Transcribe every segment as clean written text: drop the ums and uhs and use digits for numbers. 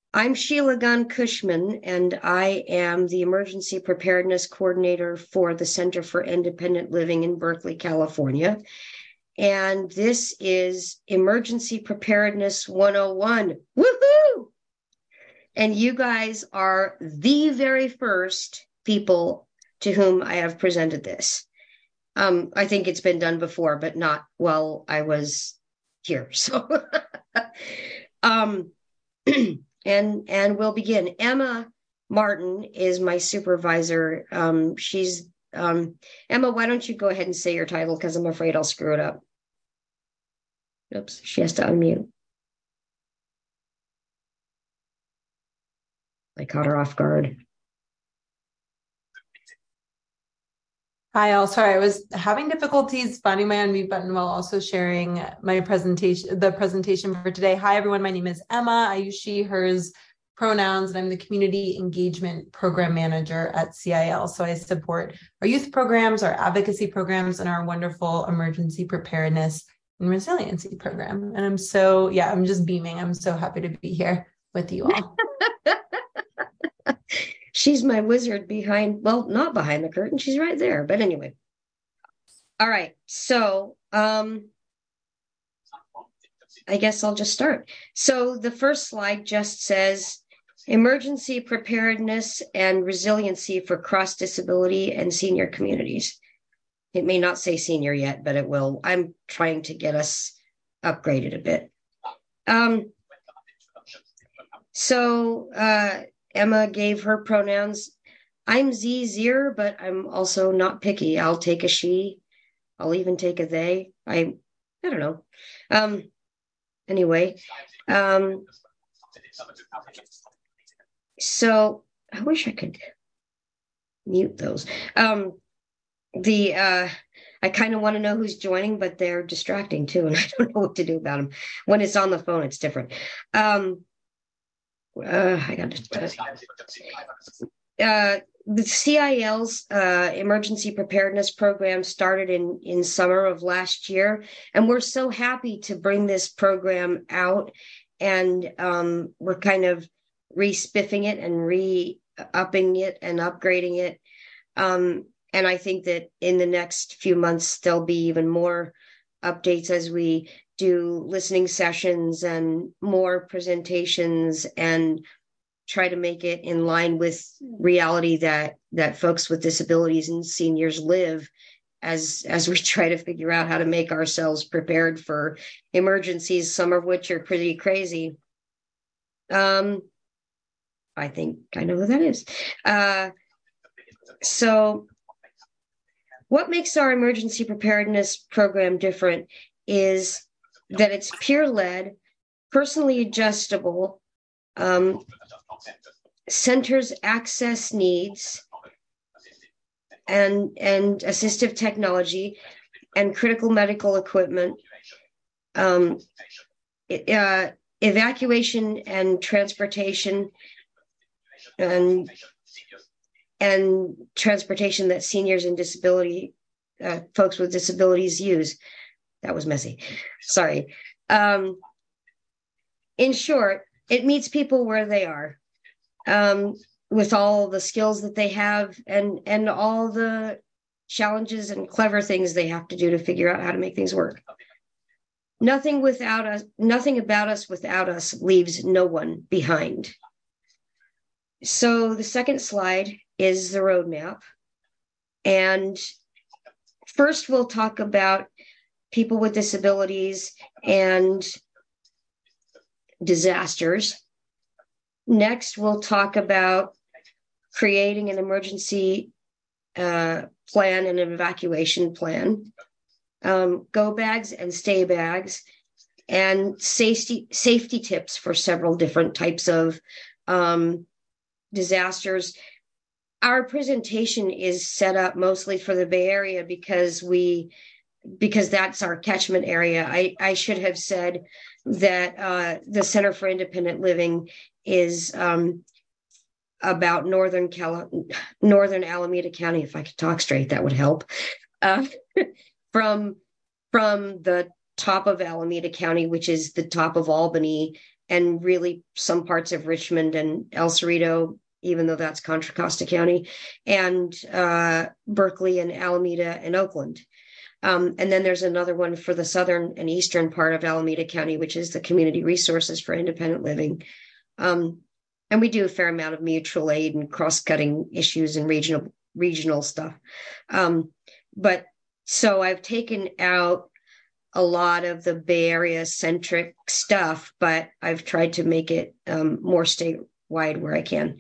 I'm Sheila Gunn Cushman, and I am the Emergency Preparedness Coordinator for the Center for Independent Living in Berkeley, California. And this is Emergency Preparedness 101. Woohoo! And you guys are the very first people to whom I have presented this. I think it's been done before, but not while I was here. So um and we'll begin. Emma Martin is my supervisor. She's Emma, why don't you go ahead and say your title, because I'm afraid I'll screw it up. Oops, she has to unmute. I caught her off guard. Hi, all. Sorry, I was having difficulties finding my unmute button while also sharing my presentation, the presentation for today. Hi, everyone. My name is Emma. I use she, hers pronouns, and I'm the Community Engagement Program Manager at CIL. So I support our youth programs, our advocacy programs, and our wonderful emergency preparedness and resiliency program. And I'm just beaming. I'm so happy to be here with you all. She's my wizard behind, well, not behind the curtain. She's right there. But anyway. All right. So I guess I'll just start. So the first slide just says emergency preparedness and resiliency for cross-disability and senior communities. It may not say senior yet, but it will. I'm trying to get us upgraded a bit. Emma gave her pronouns. I'm Zir, but I'm also not picky. I'll take a she. I'll even take a they. I don't know. Anyway, so I wish I could mute those. I kind of want to know who's joining, but they're distracting too, and I don't know what to do about them. When it's on the phone, it's different. I got the CIL's emergency preparedness program started in summer of last year, and we're so happy to bring this program out. And we're kind of re-spiffing it and re-upping it and upgrading it. And I think that in the next few months, there'll be even more updates as we do listening sessions and more presentations and try to make it in line with reality that folks with disabilities and seniors live as we try to figure out how to make ourselves prepared for emergencies, some of which are pretty crazy. I think I know who that is. So what makes our emergency preparedness program different is that it's peer-led, personally adjustable, centers access needs and assistive technology and critical medical equipment, evacuation and transportation and transportation that seniors and disability folks with disabilities use. That was messy. Sorry. In short, it meets people where they are, with all the skills that they have and all the challenges and clever things they have to do to figure out how to make things work. Nothing about us without us leaves no one behind. So the second slide is the roadmap. And first, we'll talk about people with disabilities and disasters. Next, we'll talk about creating an emergency plan and an evacuation plan, go bags and stay bags, and safety tips for several different types of disasters. Our presentation is set up mostly for the Bay Area because that's our catchment area. I should have said that the Center for Independent Living is about northern Alameda County. If I could talk straight, that would help. From the top of Alameda County, which is the top of Albany, and really some parts of Richmond and El Cerrito, even though that's Contra Costa County, and Berkeley and Alameda and Oakland. And then there's another one for the southern and eastern part of Alameda County, which is the Community Resources for Independent Living. And we do a fair amount of mutual aid and cross-cutting issues and regional stuff. But so I've taken out a lot of the Bay Area centric stuff, but I've tried to make it more statewide where I can.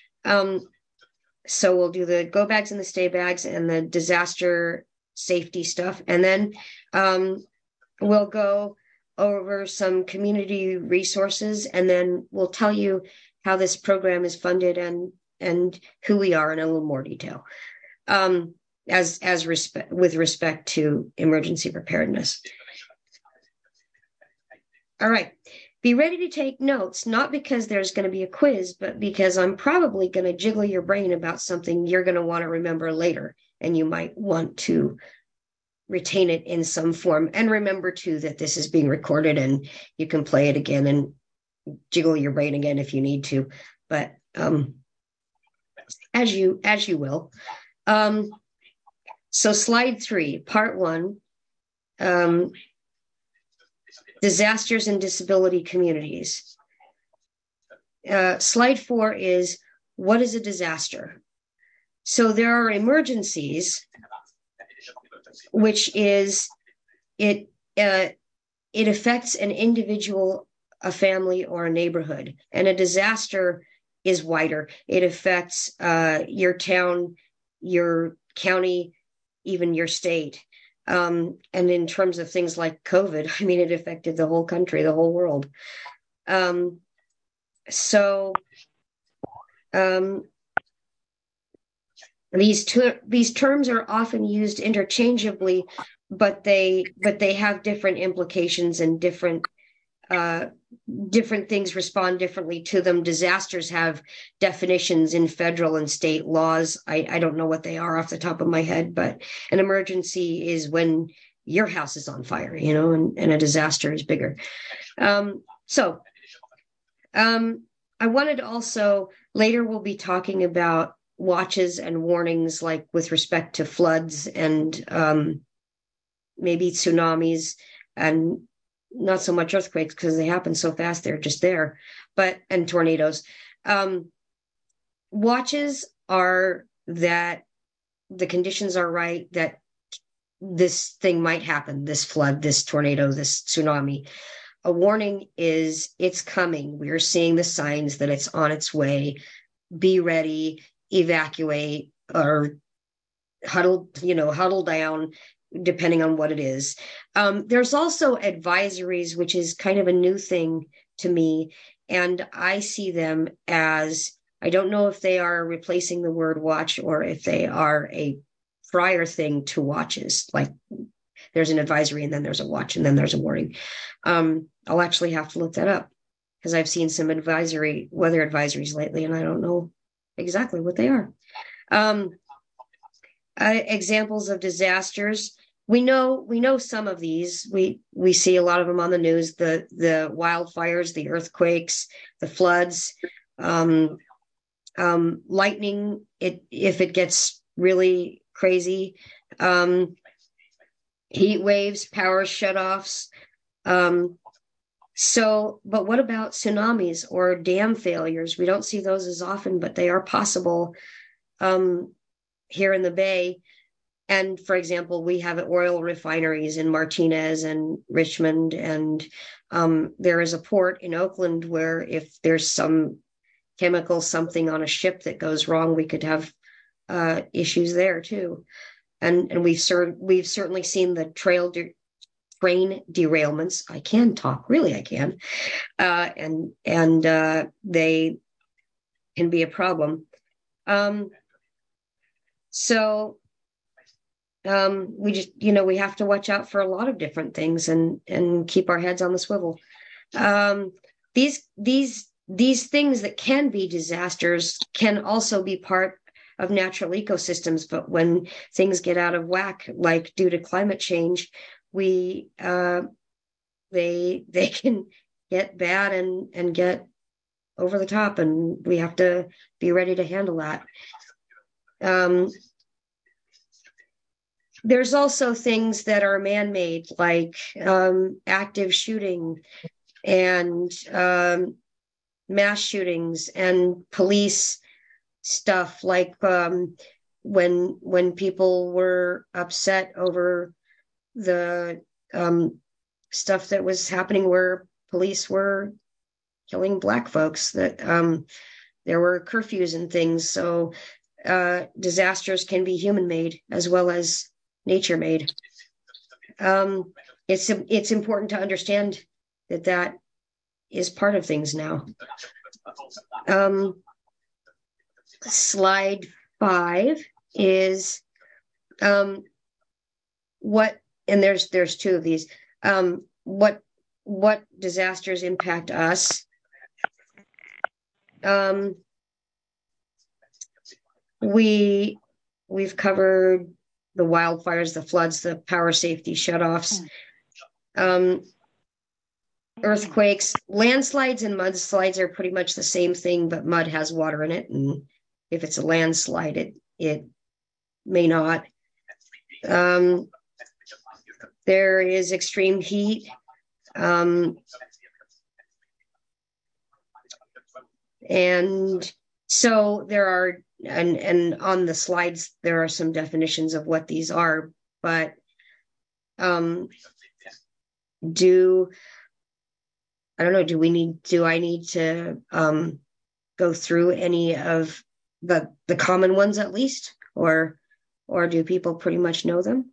So we'll do the go bags and the stay bags and the disaster safety stuff. And then we'll go over some community resources, and then we'll tell you how this program is funded and who we are in a little more detail, with respect to emergency preparedness. All right. Be ready to take notes, not because there's going to be a quiz, but because I'm probably going to jiggle your brain about something you're going to want to remember later, and you might want to retain it in some form. And remember, too, that this is being recorded and you can play it again and jiggle your brain again if you need to. But as you will. So slide 3, part 1. Disasters in disability communities. Slide 4 is, what is a disaster? So there are emergencies, which is it affects an individual, a family, or a neighborhood. And a disaster is wider. It affects your town, your county, even your state. And in terms of things like COVID, I mean, it affected the whole country, the whole world. These terms are often used interchangeably, but they have different implications, and different things respond differently to them. Disasters have definitions in federal and state laws. I don't know what they are off the top of my head, but an emergency is when your house is on fire, and a disaster is bigger. I wanted to also, later we'll be talking about watches and warnings, like with respect to floods and maybe tsunamis, and not so much earthquakes because they happen so fast, they're just there, and tornadoes. Watches are that the conditions are right, that this thing might happen, this flood, this tornado, this tsunami. A warning is it's coming. We're seeing the signs that it's on its way. Be ready, evacuate, or huddle down, depending on what it is. There's also advisories, which is kind of a new thing to me. And I see them as, I don't know if they are replacing the word watch or if they are a prior thing to watches. Like there's an advisory and then there's a watch and then there's a warning. I'll actually have to look that up because I've seen some weather advisories lately, and I don't know exactly what they are. Examples of disasters. We know some of these. We see a lot of them on the news, the wildfires, the earthquakes, the floods, lightning, if it gets really crazy, heat waves, power shutoffs. But what about tsunamis or dam failures? We don't see those as often, but they are possible here in the Bay. And for example, we have oil refineries in Martinez and Richmond, and there is a port in Oakland where if there's some chemical, something on a ship that goes wrong, we could have issues there too. And we've certainly seen the train derailments. I can talk, really, I can, and they can be a problem. We just, we have to watch out for a lot of different things and keep our heads on the swivel. These things that can be disasters can also be part of natural ecosystems, but when things get out of whack, like due to climate change, they can get bad and get over the top, and we have to be ready to handle that. There's also things that are man-made, like active shooting and mass shootings and police stuff, like when people were upset over the stuff that was happening where police were killing Black folks, that there were curfews and things. So disasters can be human-made as well as nature-made. It's important to understand that is part of things now. Slide 5 is what, and there's two of these. What disasters impact us? We've covered the wildfires, the floods, the power safety shutoffs, earthquakes, landslides, and mudslides are pretty much the same thing, but mud has water in it, and if it's a landslide, it may not. There is extreme heat. And so there are, and on the slides, there are some definitions of what these are, but do I need to go through any of the common ones at least, or do people pretty much know them?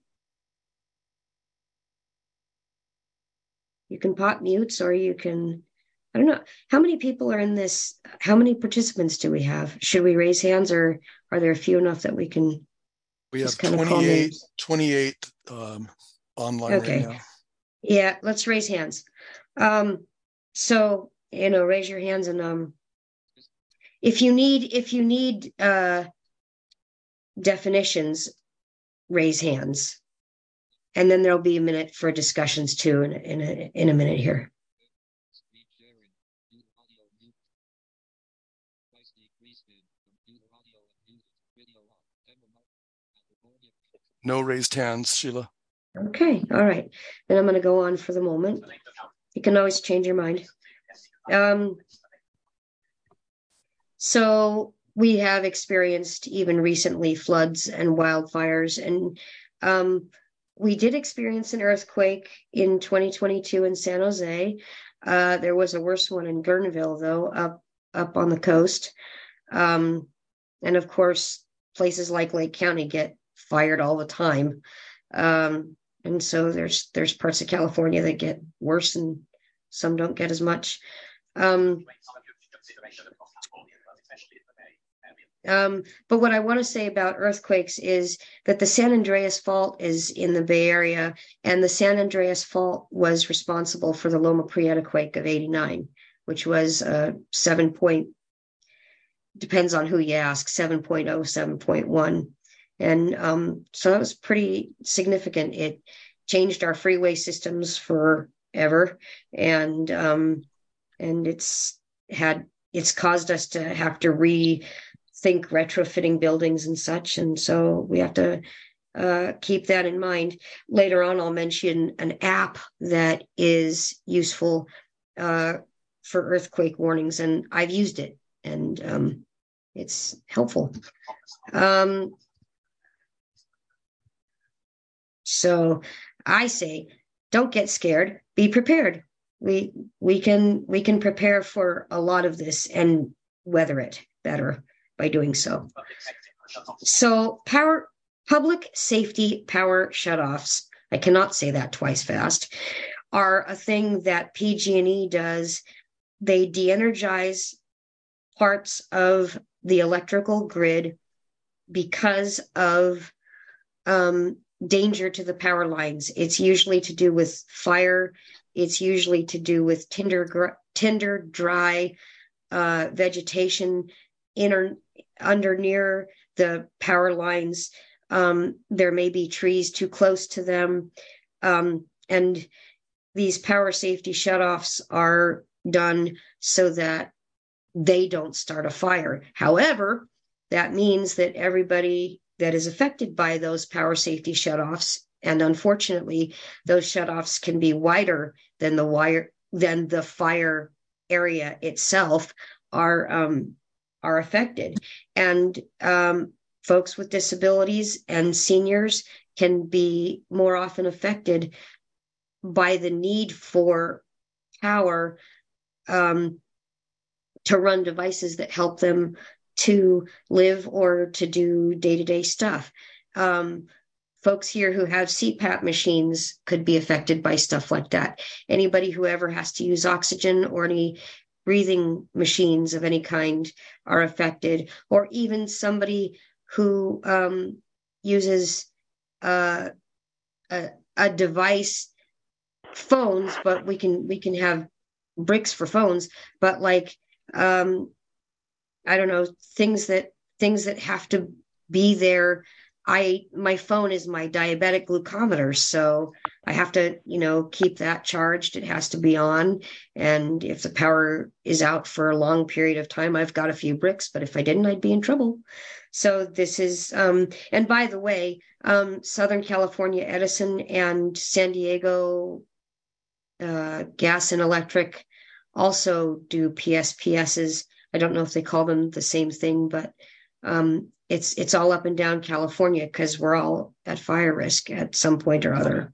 You can pop mutes, or you can, I don't know. How many people are in this? How many participants do we have? Should we raise hands, or are there few enough that we can? We have 28 online okay. right now. Yeah, let's raise hands. So, raise your hands, and if you need definitions, raise hands, and then there'll be a minute for discussions too in a minute here. No raised hands, Sheila. Okay, all right. Then I'm going to go on for the moment. You can always change your mind. So we have experienced even recently floods and wildfires, and we did experience an earthquake in 2022 in San Jose. There was a worse one in Guerneville, though, up on the coast. And of course, places like Lake County get fired all the time. And so there's parts of California that get worse and some don't get as much. But what I want to say about earthquakes is that the San Andreas Fault is in the Bay Area, and the San Andreas Fault was responsible for the Loma Prieta quake of '89, which was 7 point, depends on who you ask, 7.0, 7.1. And so that was pretty significant. It changed our freeway systems forever, and it's caused us to have to rethink retrofitting buildings and such. And so we have to keep that in mind. Later on, I'll mention an app that is useful for earthquake warnings, and I've used it, and it's helpful. So I say, don't get scared, be prepared. We can prepare for a lot of this and weather it better by doing so. So public safety power shutoffs, I cannot say that twice fast, are a thing that PG&E does. They de-energize parts of the electrical grid because of danger to the power lines. It's usually to do with fire. It's usually to do with tinder dry vegetation under near the power lines. There may be trees too close to them. And these power safety shutoffs are done so that they don't start a fire. However, that means that everybody that is affected by those power safety shutoffs, and unfortunately, those shutoffs can be wider than the fire area itself, are affected. And folks with disabilities and seniors can be more often affected by the need for power to run devices that help them to live or to do day-to-day stuff. Folks here who have CPAP machines could be affected by stuff like that. Anybody who ever has to use oxygen or any breathing machines of any kind are affected, or even somebody who uses a device, phones, but we can have bricks for phones, but like I don't know, things that have to be there. My phone is my diabetic glucometer, so I have to, keep that charged. It has to be on. And if the power is out for a long period of time, I've got a few bricks, but if I didn't, I'd be in trouble. So this is, and by the way, Southern California Edison and San Diego Gas and Electric also do PSPSs. I don't know if they call them the same thing, but it's all up and down California because we're all at fire risk at some point or other.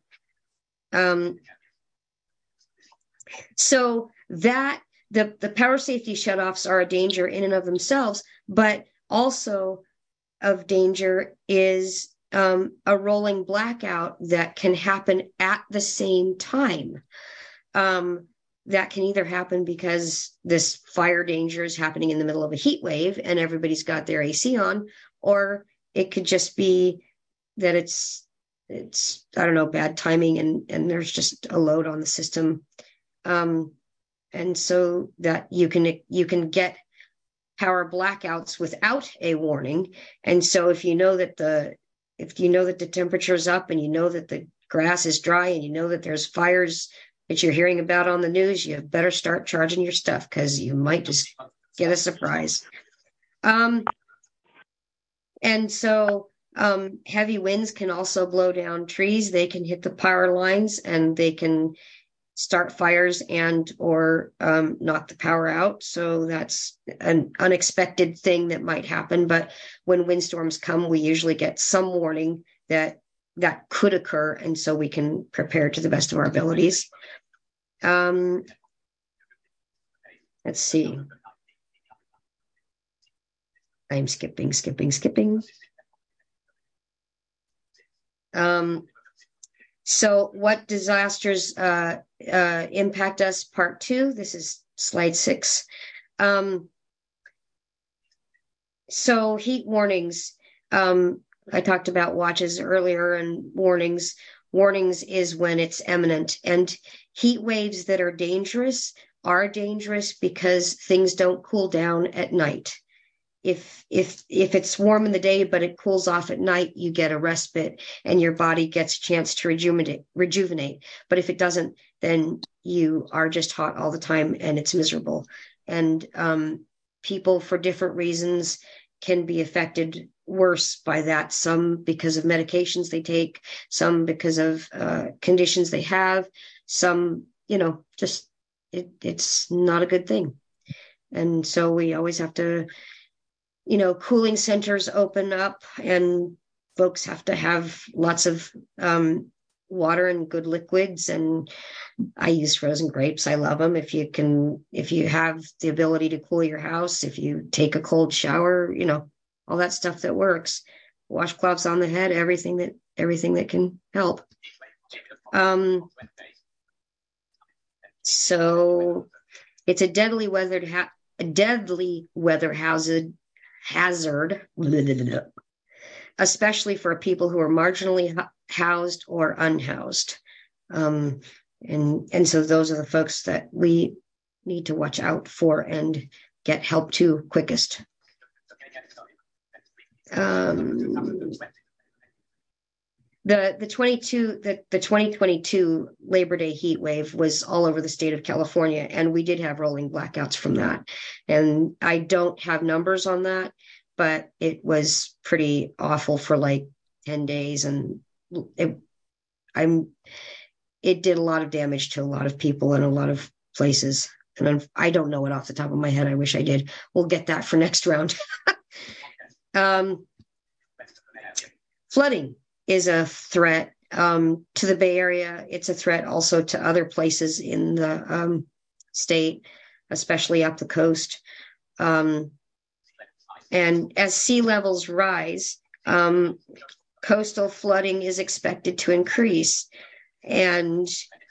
So that the power safety shutoffs are a danger in and of themselves, but also of danger is a rolling blackout that can happen at the same time. That can either happen because this fire danger is happening in the middle of a heat wave and everybody's got their AC on, or it could just be that it's I don't know, bad timing and there's just a load on the system. And so that you can get power blackouts without a warning. And so if you know that the temperature is up and you know that the grass is dry and you know that there's fires that you're hearing about on the news, you better start charging your stuff because you might just get a surprise. And so heavy winds can also blow down trees. They can hit the power lines and they can start fires and or knock the power out. So that's an unexpected thing that might happen. But when windstorms come, we usually get some warning that could occur. And so we can prepare to the best of our abilities. Let's see. I'm skipping. So what disasters impact us, part 2. This is slide 6. So heat warnings. I talked about watches earlier and warnings. Warnings is when it's imminent, and heat waves that are dangerous because things don't cool down at night. If it's warm in the day, but it cools off at night, you get a respite and your body gets a chance to rejuvenate. But if it doesn't, then you are just hot all the time and it's miserable. And people for different reasons can be affected worse by that. Some because of medications they take, some because of conditions they have, some, just it's not a good thing. And so we always have to, cooling centers open up and folks have to have lots of water and good liquids. And I use frozen grapes. I love them. If you have the ability to cool your house, if you take a cold shower, all that stuff that works, washcloths on the head, everything that can help. So it's a deadly weather hazard, especially for people who are marginally housed or unhoused. And so those are the folks that we need to watch out for and get help to quickest. The 2022 Labor Day heat wave was all over the state of California, and we did have rolling blackouts from that. And I don't have numbers on that, but it was pretty awful for like 10 days, and it did a lot of damage to a lot of people in a lot of places. And I don't know it off the top of my head. I wish I did. We'll get that for next round. Flooding is a threat to the Bay Area. It's a threat also to other places in the state, especially up the coast. And as sea levels rise, coastal flooding is expected to increase. And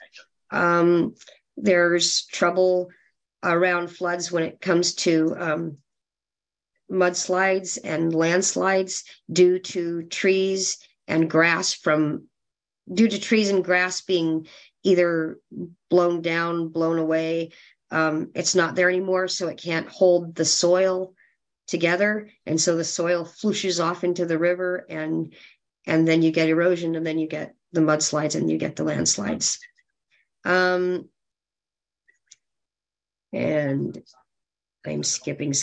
there's trouble around floods when it comes to mudslides and landslides due to trees and grass being either blown down, blown away. It's not there anymore, so it can't hold the soil together. And so the soil flushes off into the river, and then you get erosion, and then you get the mudslides, and you get the landslides. And I'm skipping.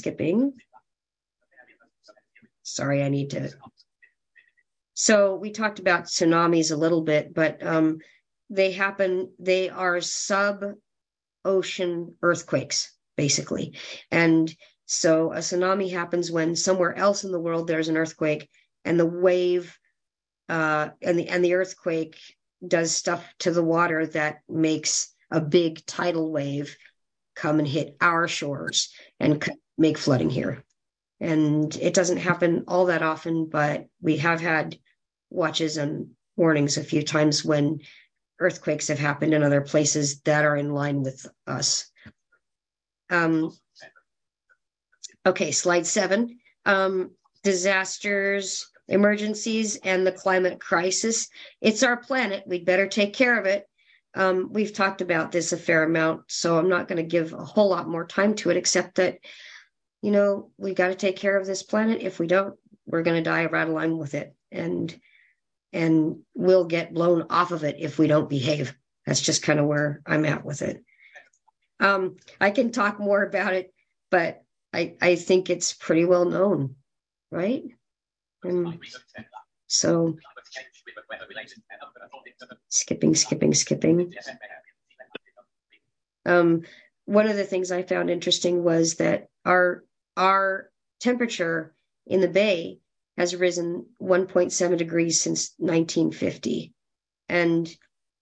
Sorry, I need to. So we talked about tsunamis a little bit, but they are sub-ocean earthquakes, basically. And so a tsunami happens when somewhere else in the world there's an earthquake, and the wave and the earthquake does stuff to the water that makes a big tidal wave come and hit our shores and make flooding here. And it doesn't happen all that often, but we have had watches and warnings a few times when earthquakes have happened in other places that are in line with us. Okay, slide 7. Disasters, emergencies, and the climate crisis. It's our planet. We'd better take care of it. We've talked about this a fair amount, so I'm not going to give a whole lot more time to it, except that, we got to take care of this planet. If we don't, we're going to die right along with it. And we'll get blown off of it if we don't behave. That's just kind of where I'm at with it. I can talk more about it, but I think it's pretty well known, right? And so skipping. One of the things I found interesting was that our temperature in the Bay has risen 1.7 degrees since 1950. And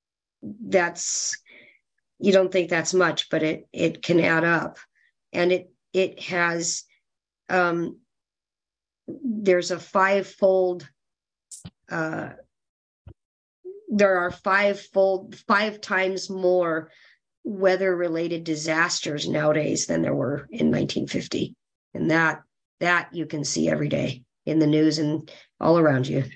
you don't think that's much, but it can add up. And it has, there's a five times more weather-related disasters nowadays than there were in 1950. And that you can see every day in the news and all around you.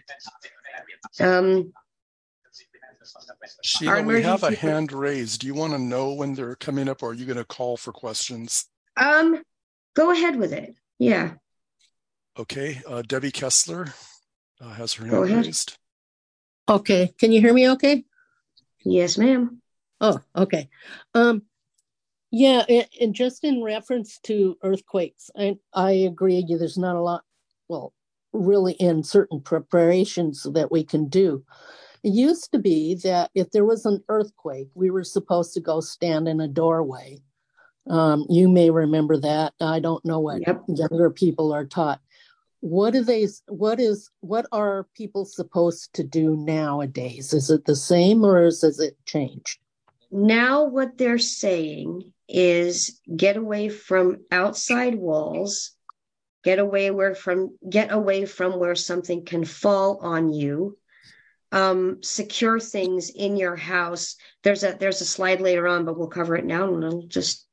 Sheila, we have a hand raised. Do you want to know when they're coming up, or are you going to call for questions? Go ahead with it. Yeah. Okay. Debbie Kessler has her hand raised. Okay. Can you hear me okay? Yes, ma'am. Oh, okay. Yeah, and just in reference to earthquakes, I agree there's not a lot, well, really in certain preparations that we can do. It used to be that if there was an earthquake, we were supposed to go stand in a doorway. You may remember that. I don't know what younger people are taught. What are people supposed to do nowadays? Is it the same, or has it changed? Now what they're saying is get away from outside walls, get away from where something can fall on you. Secure things in your house. There's a slide later on, but we'll cover it now, and I'll just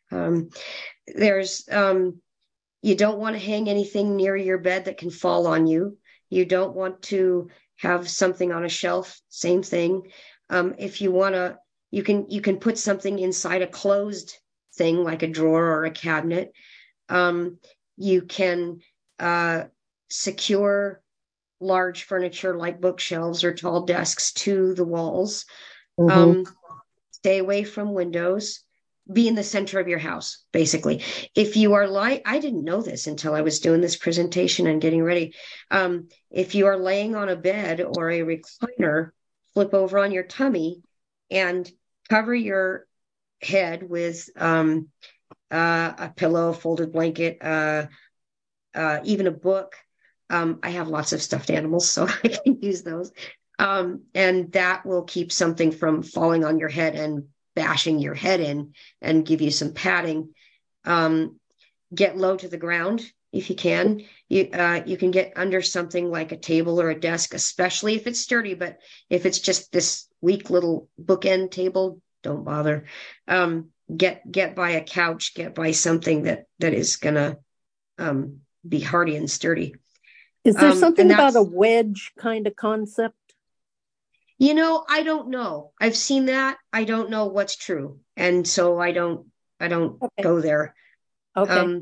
you don't want to hang anything near your bed that can fall on you. You don't want to have something on a shelf. Same thing. If you want to, you can put something inside a closed thing like a drawer or a cabinet. You can secure large furniture like bookshelves or tall desks to the walls. Mhm. Stay away from windows. Be in the center of your house, basically. If you are I didn't know this until I was doing this presentation and getting ready. If you are laying on a bed or a recliner, flip over on your tummy and cover your head with a pillow, a folded blanket, even a book. I have lots of stuffed animals, so I can use those. And that will keep something from falling on your head and bashing your head in and give you some padding. Get low to the ground if you can. You can get under something like a table or a desk, especially if it's sturdy. But if it's just this weak little bookend table, don't bother. Get by a couch. Get by something that is gonna be hardy and sturdy. Is there something And about a wedge kind of concept? I don't know. I've seen that. I don't know what's true. And so I don't Okay. go there. Okay.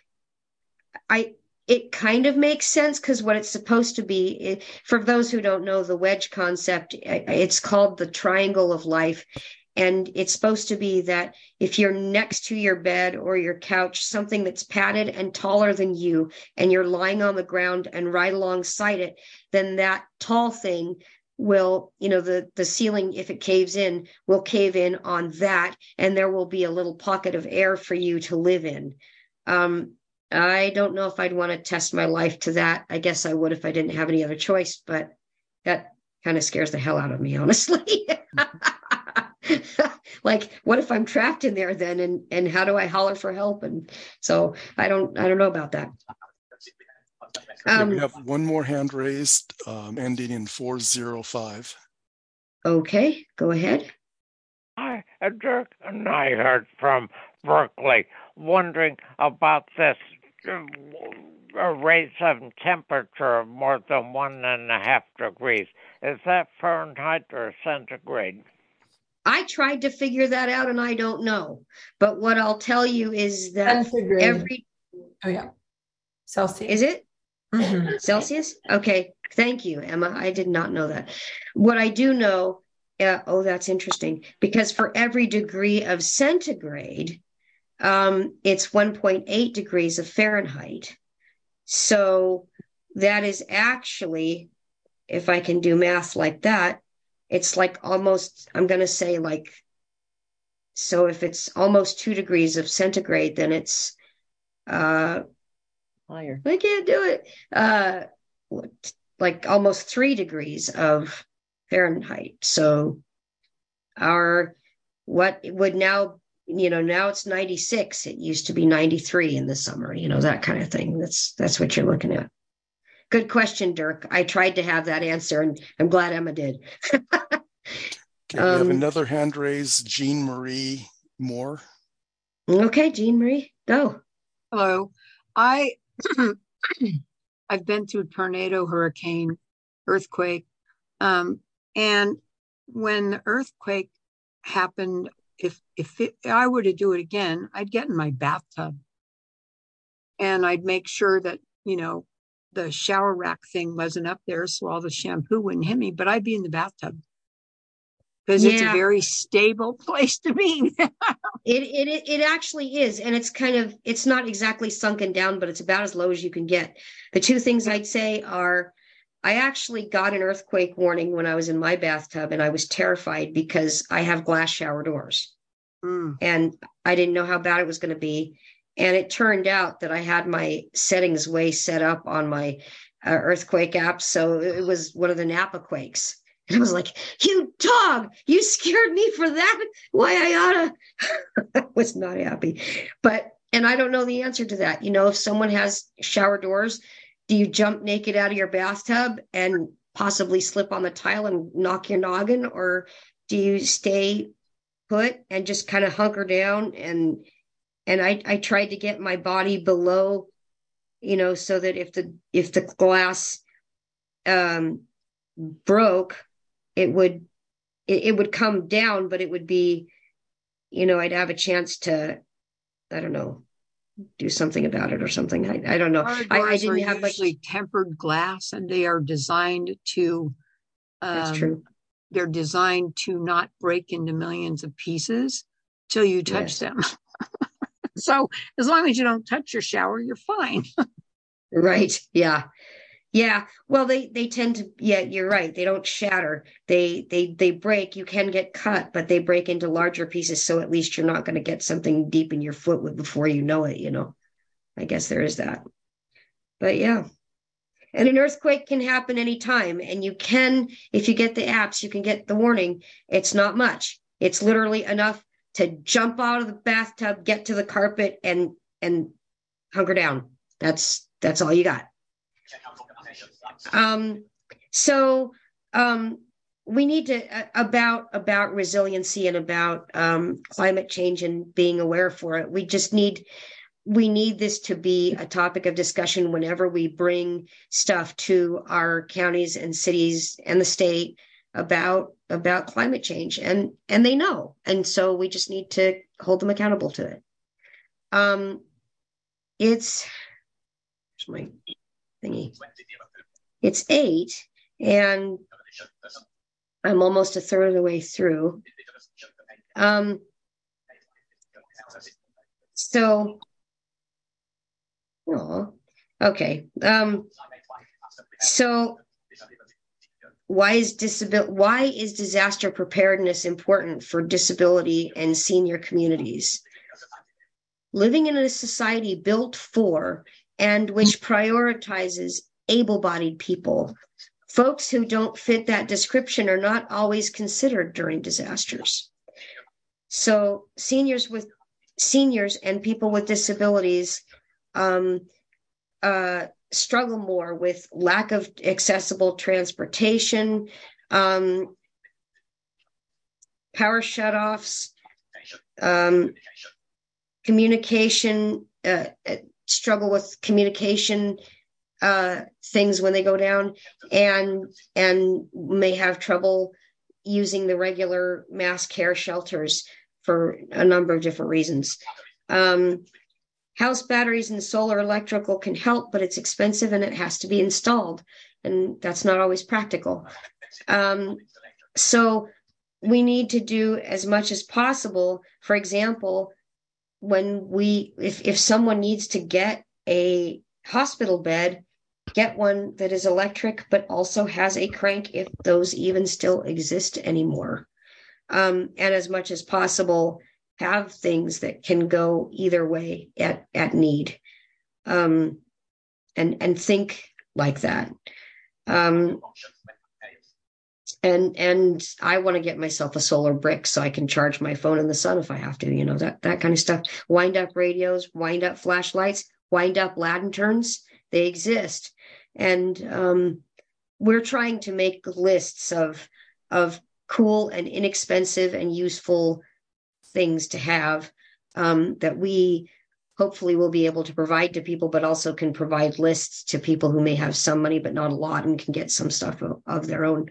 It kind of makes sense because what it's supposed to be, for those who don't know the wedge concept, it's called the triangle of life. And it's supposed to be that if you're next to your bed or your couch, something that's padded and taller than you, and you're lying on the ground and right alongside it, then that tall thing will, the ceiling, if it caves in, will cave in on that, and there will be a little pocket of air for you to live in. I don't know if I'd want to test my life to that. I guess I would if I didn't have any other choice, but that kind of scares the hell out of me, honestly. Like, what if I'm trapped in there then, and how do I holler for help? And so I don't know about that. Okay, we have one more hand raised, ending in 405. Okay, go ahead. Hi, Dirk Nyhart from Berkeley, wondering about this raise of temperature of more than 1.5 degrees. Is that Fahrenheit or centigrade? I tried to figure that out and I don't know. But what I'll tell you is that Celsius. Is it? Mm-hmm. Celsius? Okay. Thank you, Emma. I did not know that. What I do know, that's interesting, because for every degree of centigrade, it's 1.8 degrees of Fahrenheit. So that is actually, if I can do math like that, it's like almost, I'm going to say so if it's almost 2 degrees of centigrade, then it's higher. I can't do it. Like almost 3 degrees of Fahrenheit. So what would now, now it's 96. It used to be 93 in the summer, that kind of thing. That's what you're looking at. Good question, Dirk. I tried to have that answer, and I'm glad Emma did. Okay, we have another hand raised, Jean Marie Moore. Okay, Jean Marie, go. Hello. I've been through tornado, hurricane, earthquake. And when the earthquake happened, if I were to do it again, I'd get in my bathtub and I'd make sure that, the shower rack thing wasn't up there, so all the shampoo wouldn't hit me, but I'd be in the bathtub because it's a very stable place to be. It actually is. And it's not exactly sunken down, but it's about as low as you can get. The two things I'd say are, I actually got an earthquake warning when I was in my bathtub, and I was terrified because I have glass shower doors. And I didn't know how bad it was going to be. And it turned out that I had my settings way set up on my earthquake app. So it was one of the Napa quakes. And I was like, you dog, you scared me for that. Why I I was not happy. And I don't know the answer to that. If someone has shower doors, do you jump naked out of your bathtub and possibly slip on the tile and knock your noggin? Or do you stay put and just kind of hunker down? And I tried to get my body below, so that if the glass broke, it would come down, but it would be, I'd have a chance to, I don't know, do something about it or something. I don't know. Our I doors didn't are have much. usually tempered glass, and they are designed to. That's true. They're designed to not break into millions of pieces till you touch them. So as long as you don't touch your shower, you're fine. Right. Yeah. Yeah. Well, they tend to, yeah, you're right. They don't shatter. They break. You can get cut, but they break into larger pieces. So at least you're not going to get something deep in your foot before you know it, I guess there is that. But yeah. And an earthquake can happen anytime. And you can, if you get the apps, you can get the warning. It's not much. It's literally enough to jump out of the bathtub, get to the carpet, and hunker down. That's all you got. So we need to about resiliency and about climate change and being aware for it. We need this to be a topic of discussion whenever we bring stuff to our counties and cities and the state about climate change, and they know, and so we just need to hold them accountable to it. It's my thingy. It's 8, and I'm almost a third of the way through. So, okay. So why is disaster preparedness important for disability and senior communities? Living in a society built for and which prioritizes able-bodied people, folks who don't fit that description are not always considered during disasters. So seniors and people with disabilities struggle more with lack of accessible transportation, power shutoffs, communication, struggle with communication things when they go down, and may have trouble using the regular mass care shelters for a number of different reasons. House batteries and solar electrical can help, but it's expensive and it has to be installed, and that's not always practical. So we need to do as much as possible. For example, if someone needs to get a hospital bed, get one that is electric but also has a crank, if those even still exist anymore. And as much as possible, have things that can go either way at need, and think like that. And I want to get myself a solar brick so I can charge my phone in the sun if I have to, that kind of stuff. Wind up radios, wind up flashlights, wind up lanterns. They exist. And we're trying to make lists of cool and inexpensive and useful things to have, that we hopefully will be able to provide to people, but also can provide lists to people who may have some money but not a lot and can get some stuff of their own.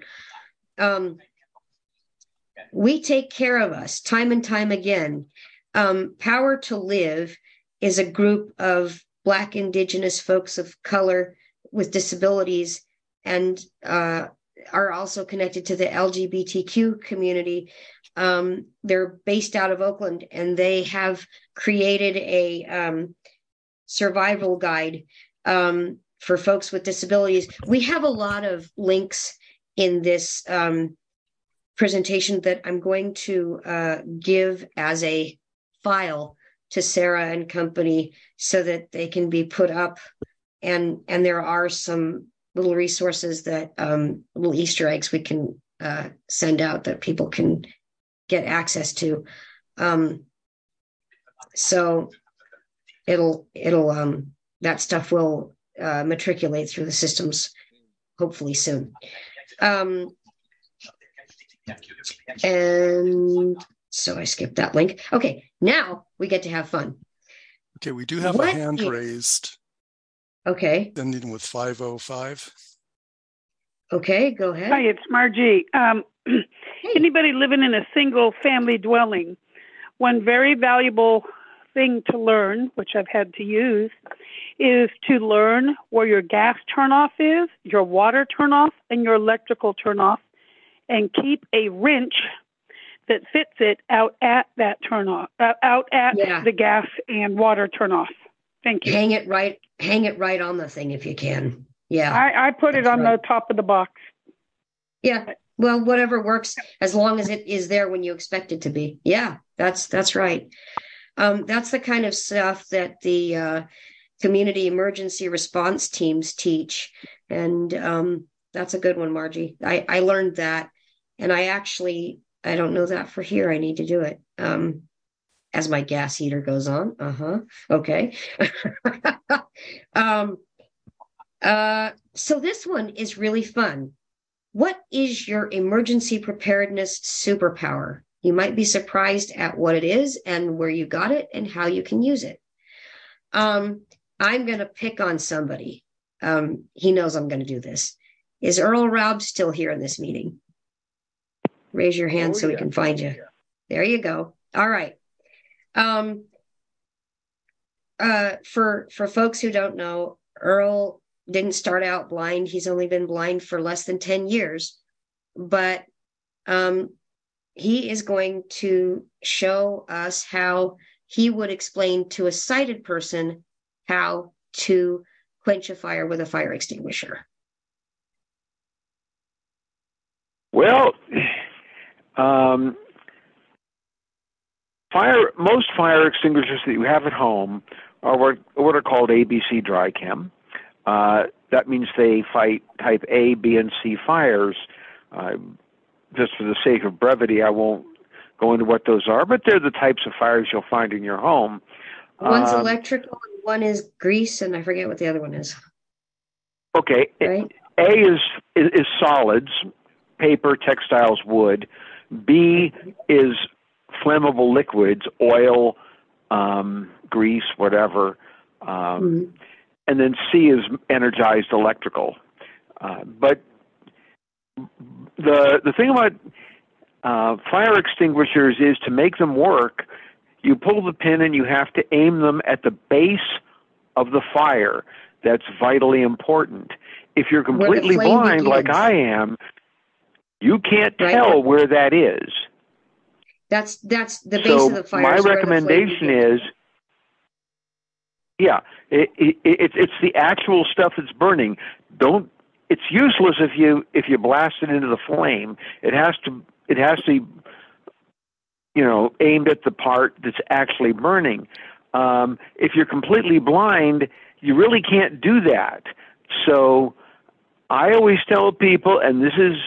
We take care of us time and time again. Power to Live is a group of Black, Indigenous folks of color with disabilities, and are also connected to the LGBTQ community. They're based out of Oakland, and they have created a survival guide for folks with disabilities. We have a lot of links in this presentation that I'm going to give as a file to Sarah and company so that they can be put up. And there are some little resources that little Easter eggs we can send out that people can get access to. So it'll that stuff will matriculate through the systems hopefully soon. And so I skipped that link. Okay, now we get to have fun. Okay, we do have a hand raised. Okay. Ending with 505. Okay, go ahead. Hi, it's Margie. Anybody living in a single family dwelling, one very valuable thing to learn, which I've had to use, is to learn where your gas turnoff is, your water turnoff, and your electrical turnoff, and keep a wrench that fits it out at that turnoff, out at the gas and water turnoff. Thank you. Hang it right on the thing if you can. Yeah. I put it on the top of the box. Yeah. Well, whatever works, as long as it is there when you expect it to be. Yeah, that's right. That's the kind of stuff that the community emergency response teams teach. And that's a good one, Margie. I learned that. And I don't know that for here. I need to do it. As my gas heater goes on. Okay. So this one is really fun. What is your emergency preparedness superpower? You might be surprised at what it is and where you got it and how you can use it. I'm going to pick on somebody. He knows I'm going to do this. Is Earl Raub still here in this meeting? Raise your hand so we can find you. There you go. All right. For folks who don't know, Earl didn't start out blind. He's only been blind for less than 10 years, but he is going to show us how he would explain to a sighted person how to quench a fire with a fire extinguisher. Well, most fire extinguishers that you have at home are what are called ABC dry chem. That means they fight type A, B, and C fires. Just for the sake of brevity, I won't go into what those are, but they're the types of fires you'll find in your home. One's electrical, and one is grease, and I forget what the other one is. Okay. Right? A is solids, paper, textiles, wood. B is flammable liquids, oil, grease, whatever. And then C is energized electrical. But the thing about fire extinguishers is to make them work, you pull the pin and you have to aim them at the base of the fire. That's vitally important. If you're completely blind like I am, you can't tell where that is. That's the base of the fire. My recommendation is, it's the actual stuff that's burning. It's useless if you blast it into the flame. It has to aimed at the part that's actually burning. If you're completely blind, you really can't do that. So I always tell people, and this is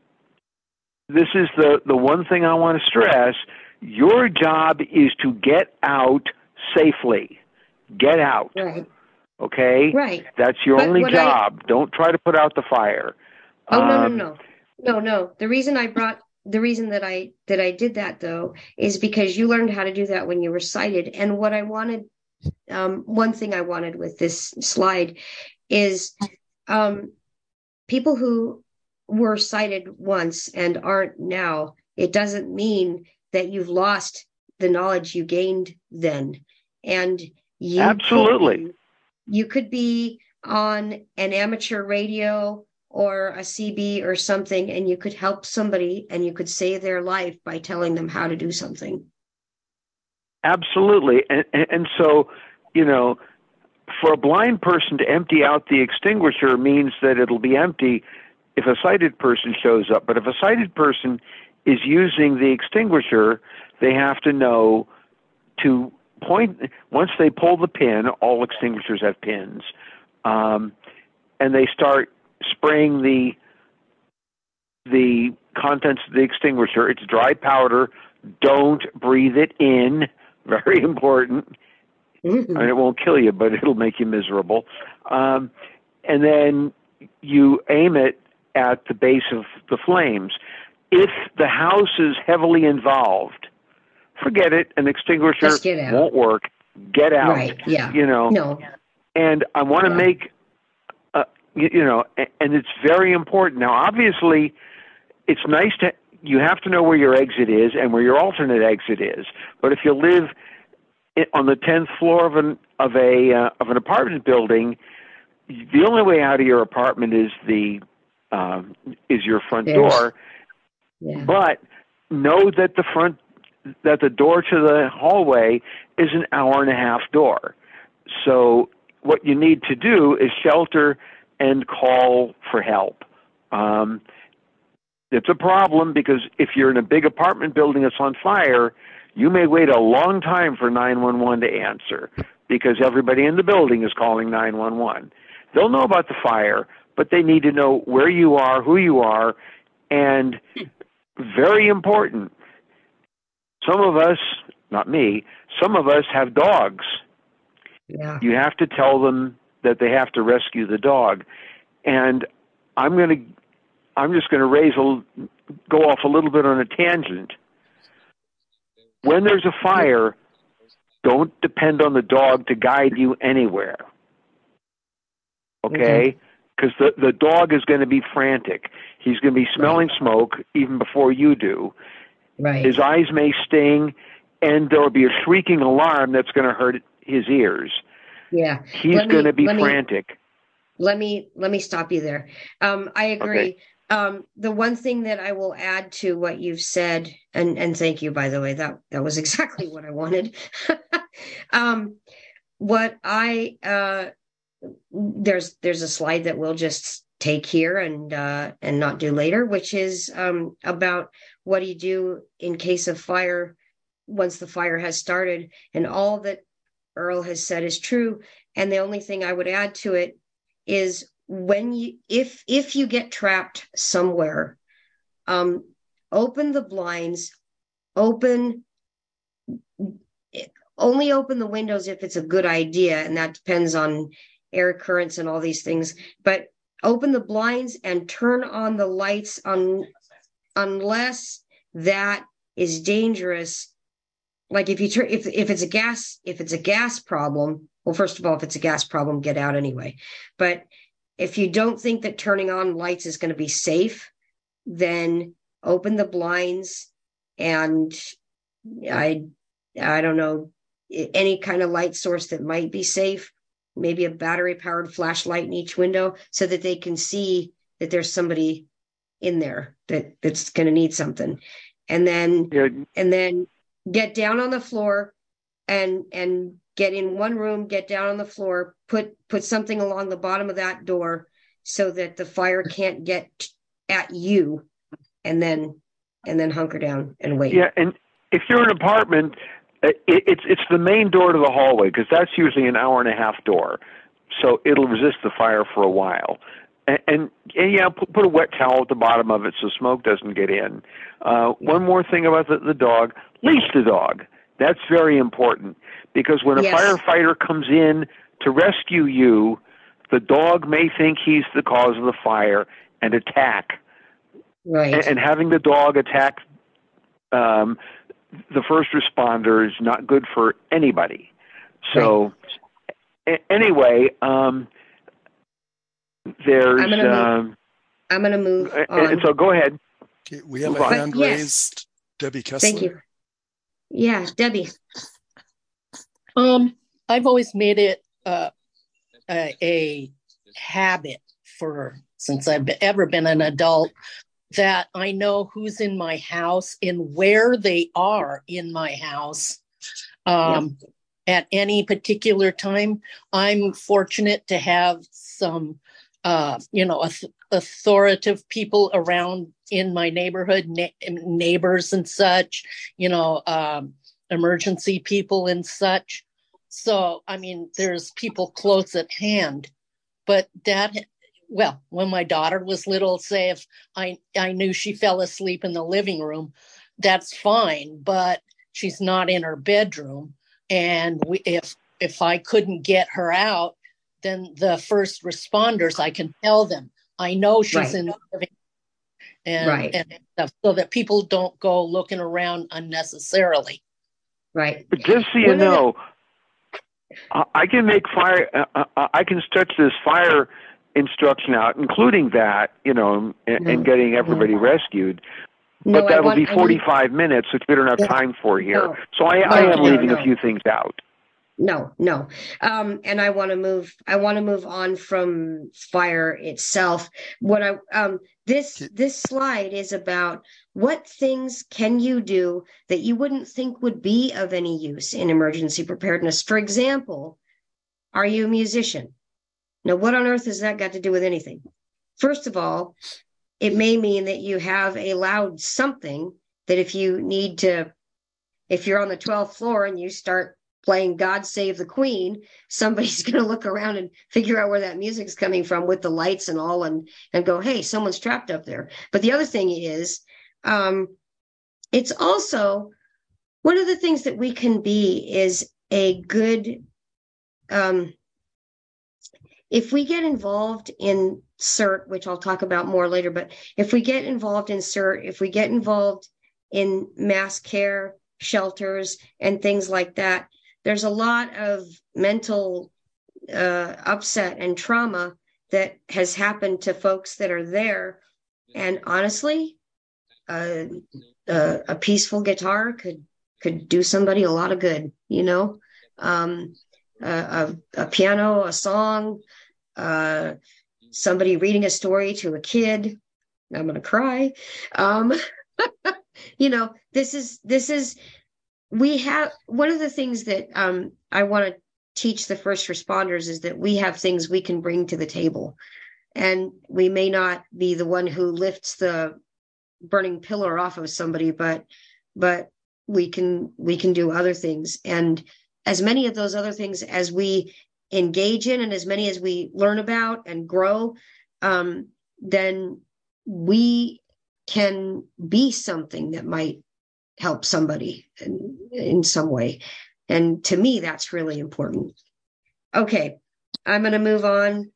the one thing I want to stress, your job is to get out safely. Get out. Right. Okay? Right. That's your only job. Don't try to put out the fire. No. The reason that I did that, though, is because you learned how to do that when you were sighted. And what I wanted, one thing I wanted with this slide is people who were sighted once and aren't now, it doesn't mean that you've lost the knowledge you gained then. And you could be on an amateur radio or a CB or something, and you could help somebody and you could save their life by telling them how to do something. Absolutely. And so, for a blind person to empty out the extinguisher means that it'll be empty if a sighted person shows up. But if a sighted person is using the extinguisher, they have to know to point, once they pull the pin, all extinguishers have pins, and they start spraying the contents of the extinguisher. It's dry powder. Don't breathe it in. Very important. And it won't kill you, but it'll make you miserable. And then you aim it at the base of the flames. If the house is heavily involved, forget it. An extinguisher won't work. Get out. Right. Yeah. No. And I want to make, and it's very important. Now, obviously, it's nice you have to know where your exit is and where your alternate exit is. But if you live on the 10th floor of an apartment building, the only way out of your apartment is your front door. Yeah. But know that the door to the hallway is an hour and a half door. So what you need to do is shelter and call for help. It's a problem because if you're in a big apartment building that's on fire, you may wait a long time for 911 to answer because everybody in the building is calling 911. They'll know about the fire, but they need to know where you are, who you are, and very important, some of us, not me, some of us have dogs. Yeah. You have to tell them that they have to rescue the dog. And I'm just going to go off a little bit on a tangent. When there's a fire, don't depend on the dog to guide you anywhere. Okay? Because the dog is going to be frantic. He's going to be smelling smoke even before you do. Right. His eyes may sting, and there will be a shrieking alarm that's going to hurt his ears. Yeah. He's going to be frantic. Let me stop you there. I agree. Okay. The one thing that I will add to what you've said, and thank you, by the way, that was exactly what I wanted. There's a slide that we'll just take here and not do later, which is about what do you do in case of fire once the fire has started. And all that Earl has said is true. And the only thing I would add to it is if you get trapped somewhere, open the blinds, only open the windows if it's a good idea, and that depends on air currents and all these things. But open the blinds and turn on the lights unless that is dangerous. Like if it's a gas problem, well, first of all, if it's a gas problem, get out anyway. But if you don't think that turning on lights is going to be safe, then open the blinds and I don't know, any kind of light source that might be safe, maybe a battery powered flashlight in each window so that they can see that there's somebody in there that's going to need something. And then get down on the floor and get in one room, get down on the floor, put something along the bottom of that door so that the fire can't get at you, and then hunker down and wait. Yeah, and if you're in an apartment, it's the main door to the hallway because that's usually an hour and a half door, so it'll resist the fire for a while. And yeah, put a wet towel at the bottom of it so smoke doesn't get in. One more thing about the dog: leash the dog. That's very important because when a firefighter comes in to rescue you, the dog may think he's the cause of the fire and attack. Right. And having the dog attack the first responder is not good for anybody. So anyway, there's. I'm going to move on. And so go ahead. Okay, we have a hand raised. Debbie Kessler. Thank you. Yeah, Debbie. I've always made it a habit since I've ever been an adult that I know who's in my house and where they are in my house at any particular time. I'm fortunate to have some, authoritative people around in my neighborhood, neighbors and such, emergency people and such. So, I mean, there's people close at hand, but when my daughter was little, say if I knew she fell asleep in the living room, that's fine, but she's not in her bedroom. And if I couldn't get her out, then the first responders, I can tell them, I know she's in the living room and stuff, so that people don't go looking around unnecessarily. Right. But just so you know, I can make fire. I can stretch this fire instruction out, including that, and getting everybody rescued. But that'll be 45 minutes, which we don't have time for here. So I am leaving a few things out. No. And I want to move on from fire itself. This slide is about what things can you do that you wouldn't think would be of any use in emergency preparedness. For example, are you a musician? Now, what on earth has that got to do with anything? First of all, it may mean that you have a loud something that if you're on the 12th floor and you start playing God Save the Queen, somebody's going to look around and figure out where that music's coming from with the lights and all and go, hey, someone's trapped up there. But the other thing is, it's also one of the things that we can be is a good, if we get involved in CERT, which I'll talk about more later, but if we get involved in CERT, if we get involved in mass care shelters and things like that, there's a lot of mental upset and trauma that has happened to folks that are there. And honestly, a peaceful guitar could do somebody a lot of good, you know, a piano, a song, somebody reading a story to a kid. I'm going to cry. You know, we have one of the things that I want to teach the first responders is that we have things we can bring to the table, and we may not be the one who lifts the burning pillar off of somebody, but we can do other things. And as many of those other things as we engage in and as many as we learn about and grow, then we can be something that might help somebody in some way. And to me, that's really important. Okay, I'm going to move on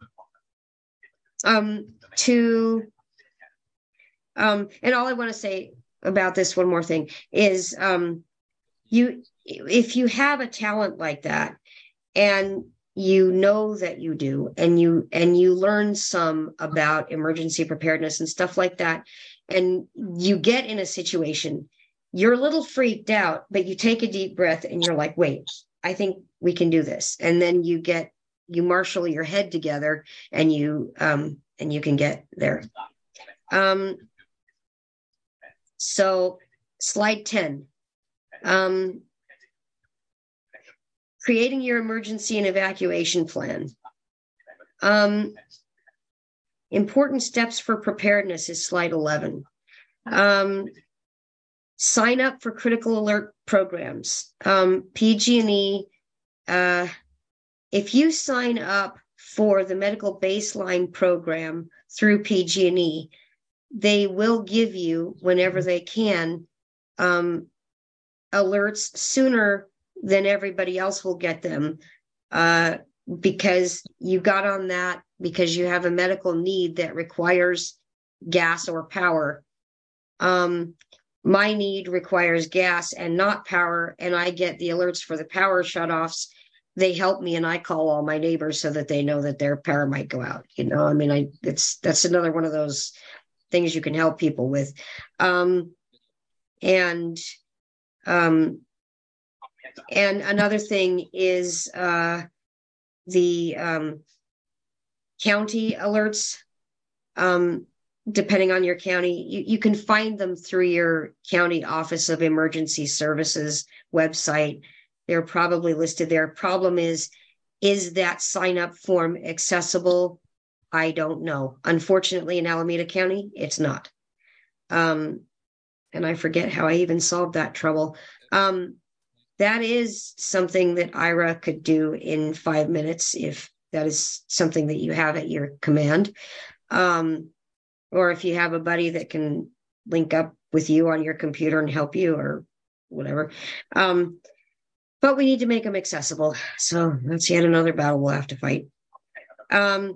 and all I want to say about this, one more thing, is if you have a talent like that and you know that you do, and you learn some about emergency preparedness and stuff like that, and you get in a situation, you're a little freaked out, but you take a deep breath and you're like, wait, I think we can do this. And then you marshal your head together and you can get there. So slide 10, creating your emergency and evacuation plan. Important steps for preparedness is slide 11. Sign up for critical alert programs. PG&E, if you sign up for the medical baseline program through PG&E, they will give you, whenever they can, alerts sooner than everybody else will get them, because you got on that because you have a medical need that requires gas or power. My need requires gas and not power, and I get the alerts for the power shutoffs. They help me, and I call all my neighbors so that they know that their power might go out. You know, I mean, that's another one of those things you can help people with. And another thing is the county alerts. Depending on your county, you can find them through your county Office of Emergency Services website. They're probably listed there. Problem is that sign-up form accessible? I don't know. Unfortunately, in Alameda County, it's not. And I forget how I even solved that trouble. That is something that Ira could do in 5 minutes if that is something that you have at your command. Or if you have a buddy that can link up with you on your computer and help you or whatever. But we need to make them accessible. So that's yet another battle we'll have to fight. And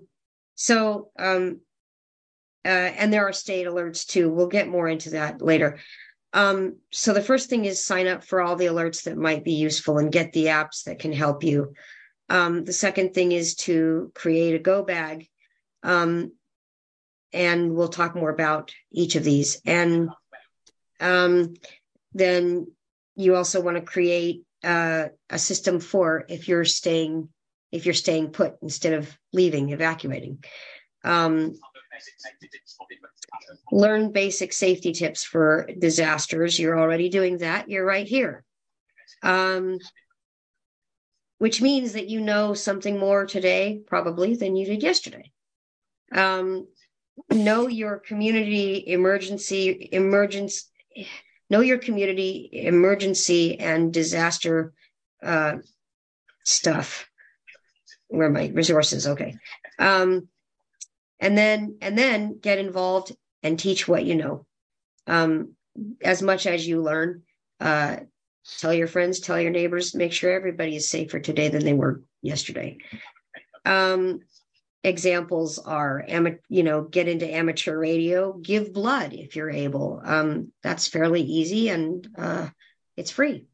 there are state alerts too. We'll get more into that later. So the first thing is sign up for all the alerts that might be useful and get the apps that can help you. The second thing is to create a go bag. And we'll talk more about each of these. And then you also want to create a system for if you're staying put instead of leaving, evacuating. Learn basic safety tips for disasters. You're already doing that. You're right here. Which means that you know something more today, probably, than you did yesterday. Know your community emergency and disaster stuff. Where are my resources? Okay. And then get involved and teach what you know. As much as you learn, tell your friends, tell your neighbors, make sure everybody is safer today than they were yesterday. Examples are, get into amateur radio, give blood if you're able. That's fairly easy and it's free.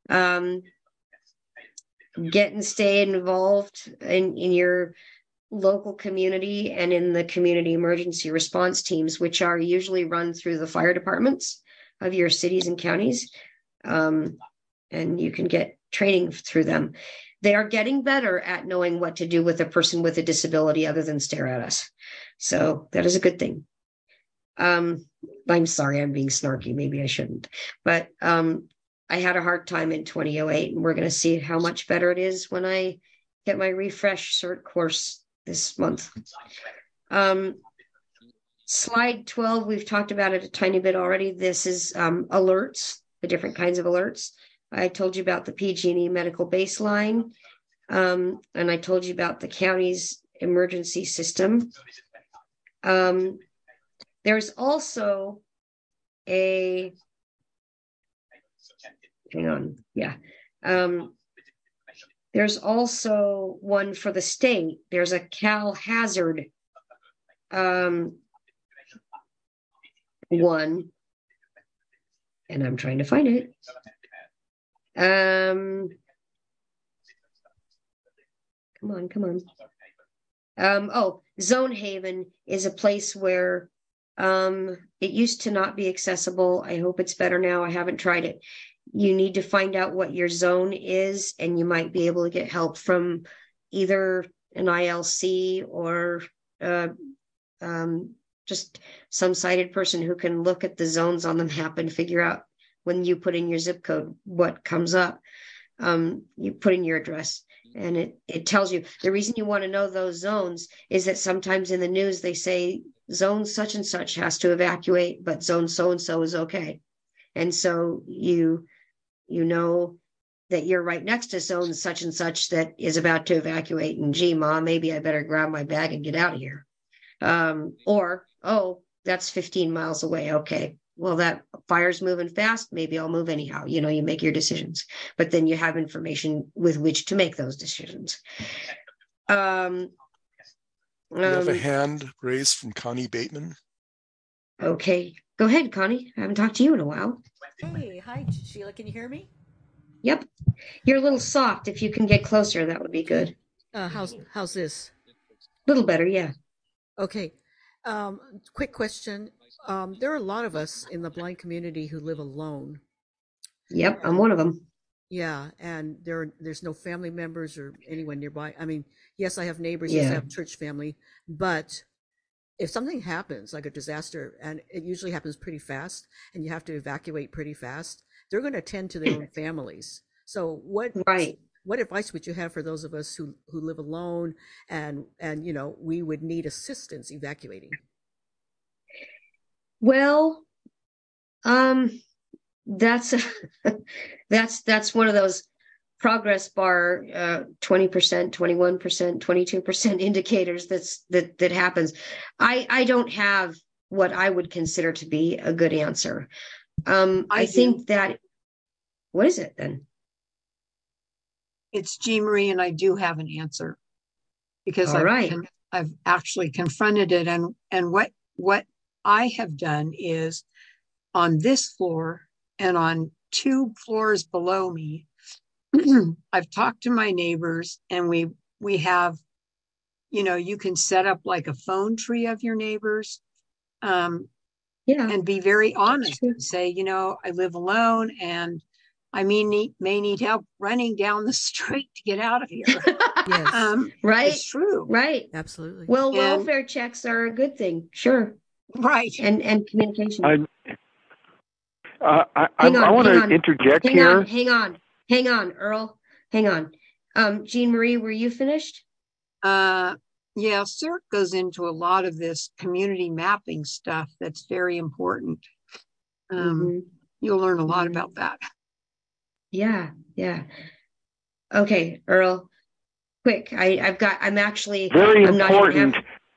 Get and stay involved in your local community and in the community emergency response teams, which are usually run through the fire departments of your cities and counties. And you can get training through them. They are getting better at knowing what to do with a person with a disability other than stare at us. So that is a good thing. I'm sorry, I'm being snarky. Maybe I shouldn't. But I had a hard time in 2008, and we're going to see how much better it is when I get my refresh cert course this month. Slide 12, we've talked about it a tiny bit already. This is alerts, the different kinds of alerts. I told you about the PG&E medical baseline, and I told you about the county's emergency system. There's also a, hang on, yeah. There's also one for the state. There's a Cal Hazard one, and I'm trying to find it. Come on. Oh, Zone Haven is a place where it used to not be accessible. I hope it's better now. I haven't tried it. You need to find out what your zone is, and you might be able to get help from either an ILC or just some sighted person who can look at the zones on the map and figure out when you put in your zip code what comes up. You put in your address, and it tells you. The reason you want to know those zones is that sometimes in the news they say zone such and such has to evacuate, but zone so and so is okay. And so you know that you're right next to zone such and such that is about to evacuate, and gee, Mom, maybe I better grab my bag and get out of here. Or, oh, that's 15 miles away. Okay, well, that fire's moving fast. Maybe I'll move anyhow. You make your decisions, but then you have information with which to make those decisions. We have a hand raised from Connie Bateman. Okay, go ahead, Connie. I haven't talked to you in a while. Hey, hi, Sheila. Can you hear me? Yep. You're a little soft. If you can get closer, that would be good. How's this? A little better, yeah. Okay. Quick question. There are a lot of us in the blind community who live alone. Yep, I'm one of them. Yeah, and there's no family members or anyone nearby. I mean, yes, I have neighbors, yes, I have church family, but if something happens, like a disaster, and it usually happens pretty fast, and you have to evacuate pretty fast, they're going to tend to their own families. So what advice would you have for those of us who live alone and we would need assistance evacuating? Well, that's one of those progress bar 20%, 21%, 22% indicators that happens. I don't have what I would consider to be a good answer. I think that, what is it then? It's Jean Marie, and I do have an answer because I've actually confronted it. And what I have done is on this floor and on 2 floors below me, I've talked to my neighbors, and we have, you can set up like a phone tree of your neighbors. And be very honest and say, I live alone and I may need help running down the street to get out of here. Yes. Right. It's true. Right. Absolutely. Well, welfare checks are a good thing. Sure. Right. And communication. I want to interject here. Hang on, Earl. Hang on. Jean Marie, were you finished? Yeah, CERT goes into a lot of this community mapping stuff that's very important. You'll learn a lot about that. Yeah. Okay, Earl. Quick. I'm actually very important.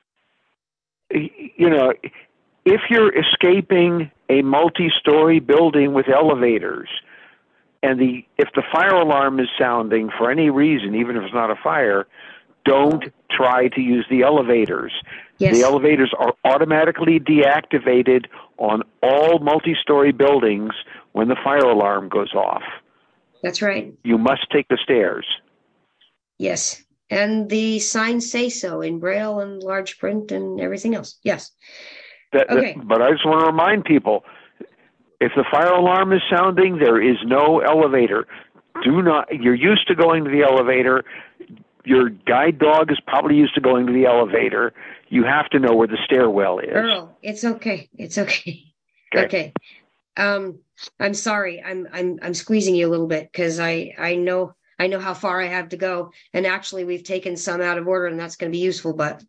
You know, if you're escaping a multi-story building with elevators, and if the fire alarm is sounding for any reason, even if it's not a fire, don't try to use the elevators. Yes. The elevators are automatically deactivated on all multi-story buildings when the fire alarm goes off. That's right. You must take the stairs. Yes. And the signs say so in Braille and large print and everything else. Yes. Okay. But I just want to remind people, if the fire alarm is sounding, there is no elevator. You're used to going to the elevator. Your guide dog is probably used to going to the elevator. You have to know where the stairwell is. Earl, it's okay. Okay. I'm sorry. I'm squeezing you a little bit because I know how far I have to go. And actually we've taken some out of order and that's going to be useful, but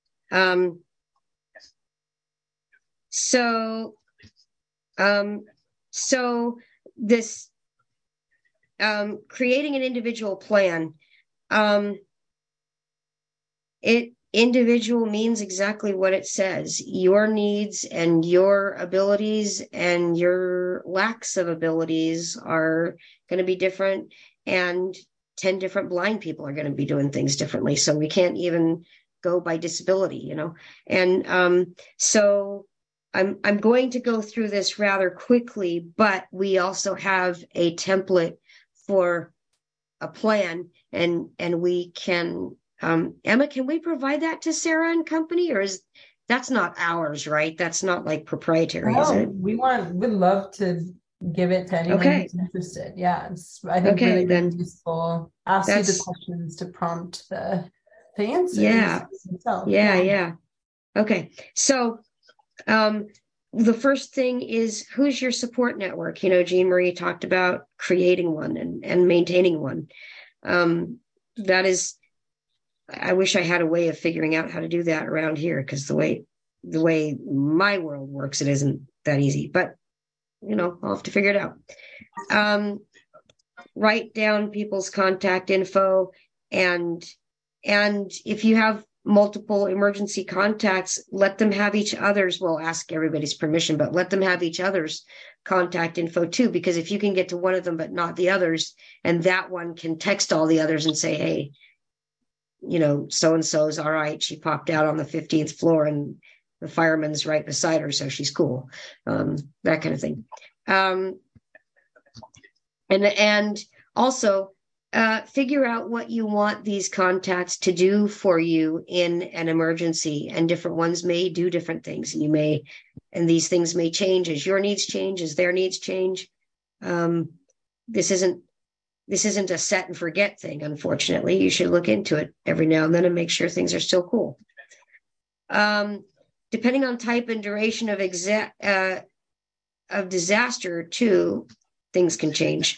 so this creating an individual plan, individual means exactly what it says. Your needs and your abilities and your lacks of abilities are going to be different, and 10 different blind people are going to be doing things differently. So we can't even go by disability, And so I'm going to go through this rather quickly, but we also have a template for a plan, and we can Emma, can we provide that to Sarah and company, or that's not ours, right? That's not like proprietary, is it? We'd love to give it to anyone who's interested. Yeah, I think really useful. Ask you the questions to prompt the answers. Yeah. Okay, so the first thing is, who's your support network? Jean Marie talked about creating one and maintaining one. That is, I wish I had a way of figuring out how to do that around here, because the way my world works, it isn't that easy, but I'll have to figure it out. Write down people's contact info, and if you have multiple emergency contacts, let them have each other's, ask everybody's permission, but let them have each other's contact info too, because if you can get to one of them but not the others, and that one can text all the others and say, hey, so-and-so's all right, she popped out on the 15th floor and the fireman's right beside her, so she's cool. That kind of thing. And also figure out what you want these contacts to do for you in an emergency, and different ones may do different things, and these things may change as your needs change, as their needs change. This isn't a set and forget thing, unfortunately. You should look into it every now and then and make sure things are still cool. Depending on type and duration of disaster too, things can change.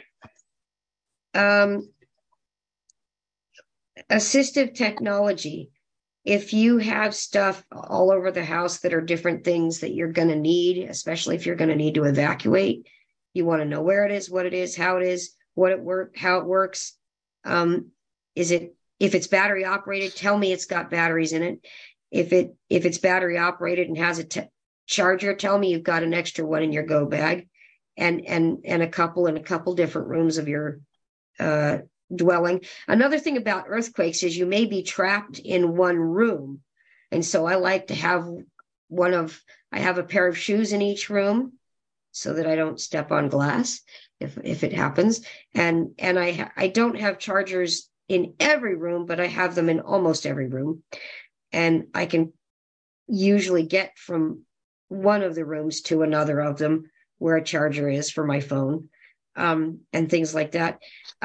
Assistive technology. If you have stuff all over the house that are different things that you're going to need, especially if you're going to need to evacuate, you want to know where it is, what it is, how it is, how it works. If it's battery operated, tell me it's got batteries in it. If it's battery operated and has a charger, tell me you've got an extra one in your go bag, and a couple different rooms of your dwelling. Another thing about earthquakes is you may be trapped in one room, and so I like to have I have a pair of shoes in each room so that I don't step on glass if it happens, and I don't have chargers in every room, but I have them in almost every room, and I can usually get from one of the rooms to another of them where a charger is for my phone. and things like that.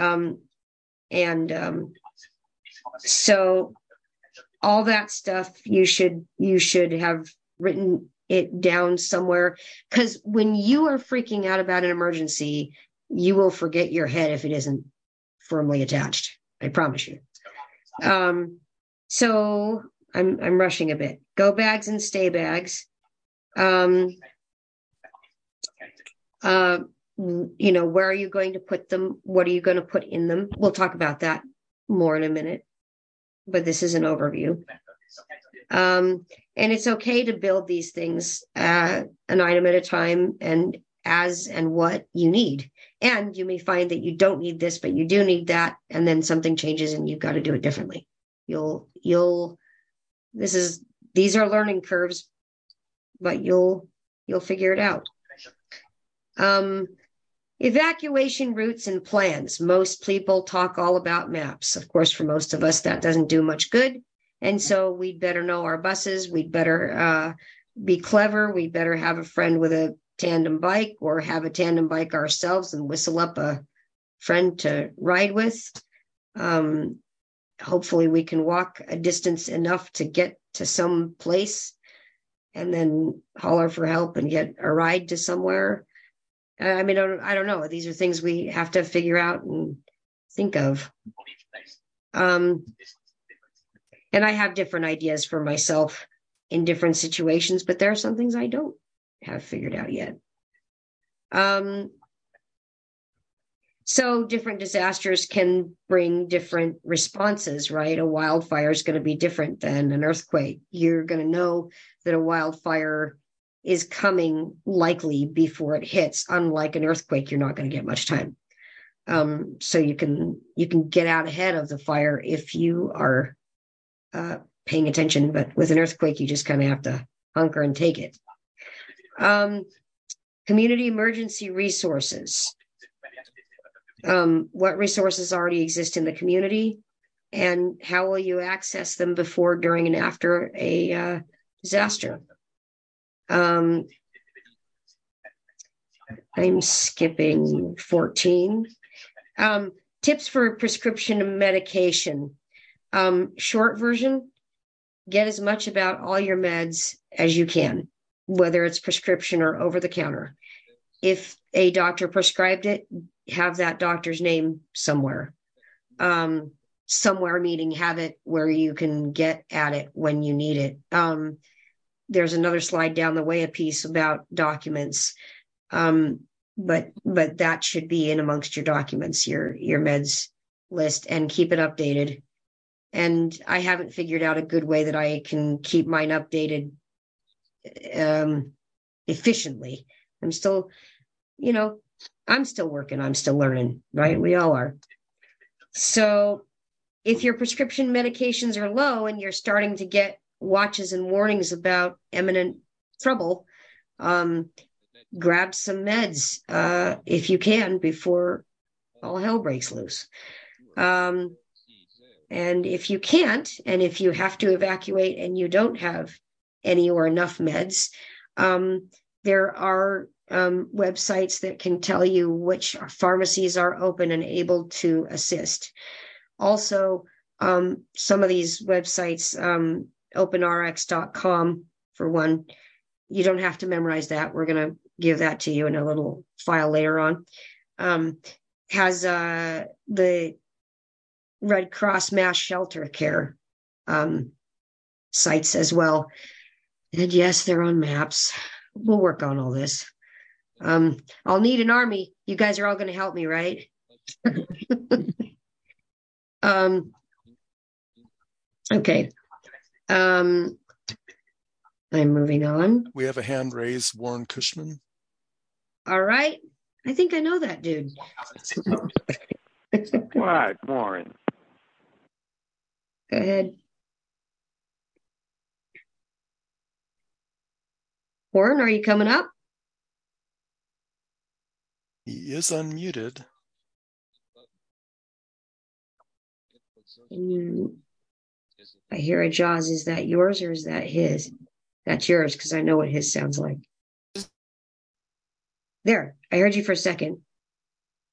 So all that stuff you should have written it down somewhere, because when you are freaking out about an emergency, you will forget your head if it isn't firmly attached. I promise you. So I'm rushing a bit. Go bags and stay bags. Where are you going to put them? What are you going to put in them? We'll talk about that more in a minute, but this is an overview. And it's okay to build these things an item at a time and as and what you need. And you may find that you don't need this, but you do need that. And then something changes and you've got to do it differently. These are learning curves, but you'll figure it out. Evacuation routes and plans. Most people talk all about maps. Of course, for most of us, that doesn't do much good. And so we'd better know our buses. We'd better be clever. We'd better have a friend with a tandem bike, or have a tandem bike ourselves and whistle up a friend to ride with. Hopefully we can walk a distance enough to get to some place and then holler for help and get a ride to somewhere. I don't know. These are things we have to figure out and think of. And I have different ideas for myself in different situations, but there are some things I don't have figured out yet. So different disasters can bring different responses, right? A wildfire is going to be different than an earthquake. You're going to know that a wildfire is coming likely before it hits. Unlike an earthquake, you're not going to get much time. So you can get out ahead of the fire if you are paying attention. But with an earthquake, you just kind of have to hunker and take it. Community emergency resources. What resources already exist in the community, and how will you access them before, during, and after a disaster? I'm skipping 14. Tips for prescription medication. Short version, get as much about all your meds as you can, whether it's prescription or over the counter. If a doctor prescribed it, have that doctor's name somewhere. Somewhere, meaning have it where you can get at it when you need it. There's another slide down the way, a piece about documents. But that should be in amongst your documents, your meds list, and keep it updated. And I haven't figured out a good way that I can keep mine updated efficiently. I'm still working, I'm still learning, right? We all are. So if your prescription medications are low and you're starting to get watches and warnings about imminent trouble, grab some meds if you can before all hell breaks loose. And if you can't, and if you have to evacuate and you don't have any or enough meds, there are websites that can tell you which pharmacies are open and able to assist. Also, some of these websites, openrx.com for one, you don't have to memorize that. We're going to give that to you in a little file later on. Has the Red Cross Mass Shelter Care sites as well. And yes, they're on maps. We'll work on all this. I'll need an army. You guys are all going to help me, right? Okay. I'm moving on. We have a hand raised, Warren Cushman. All right. I think I know that dude. What, Warren? Go ahead. Warren, are you coming up? He is unmuted. I hear a Jaws. Is that yours or is that his? That's yours, because I know what his sounds like. There, I heard you for a second.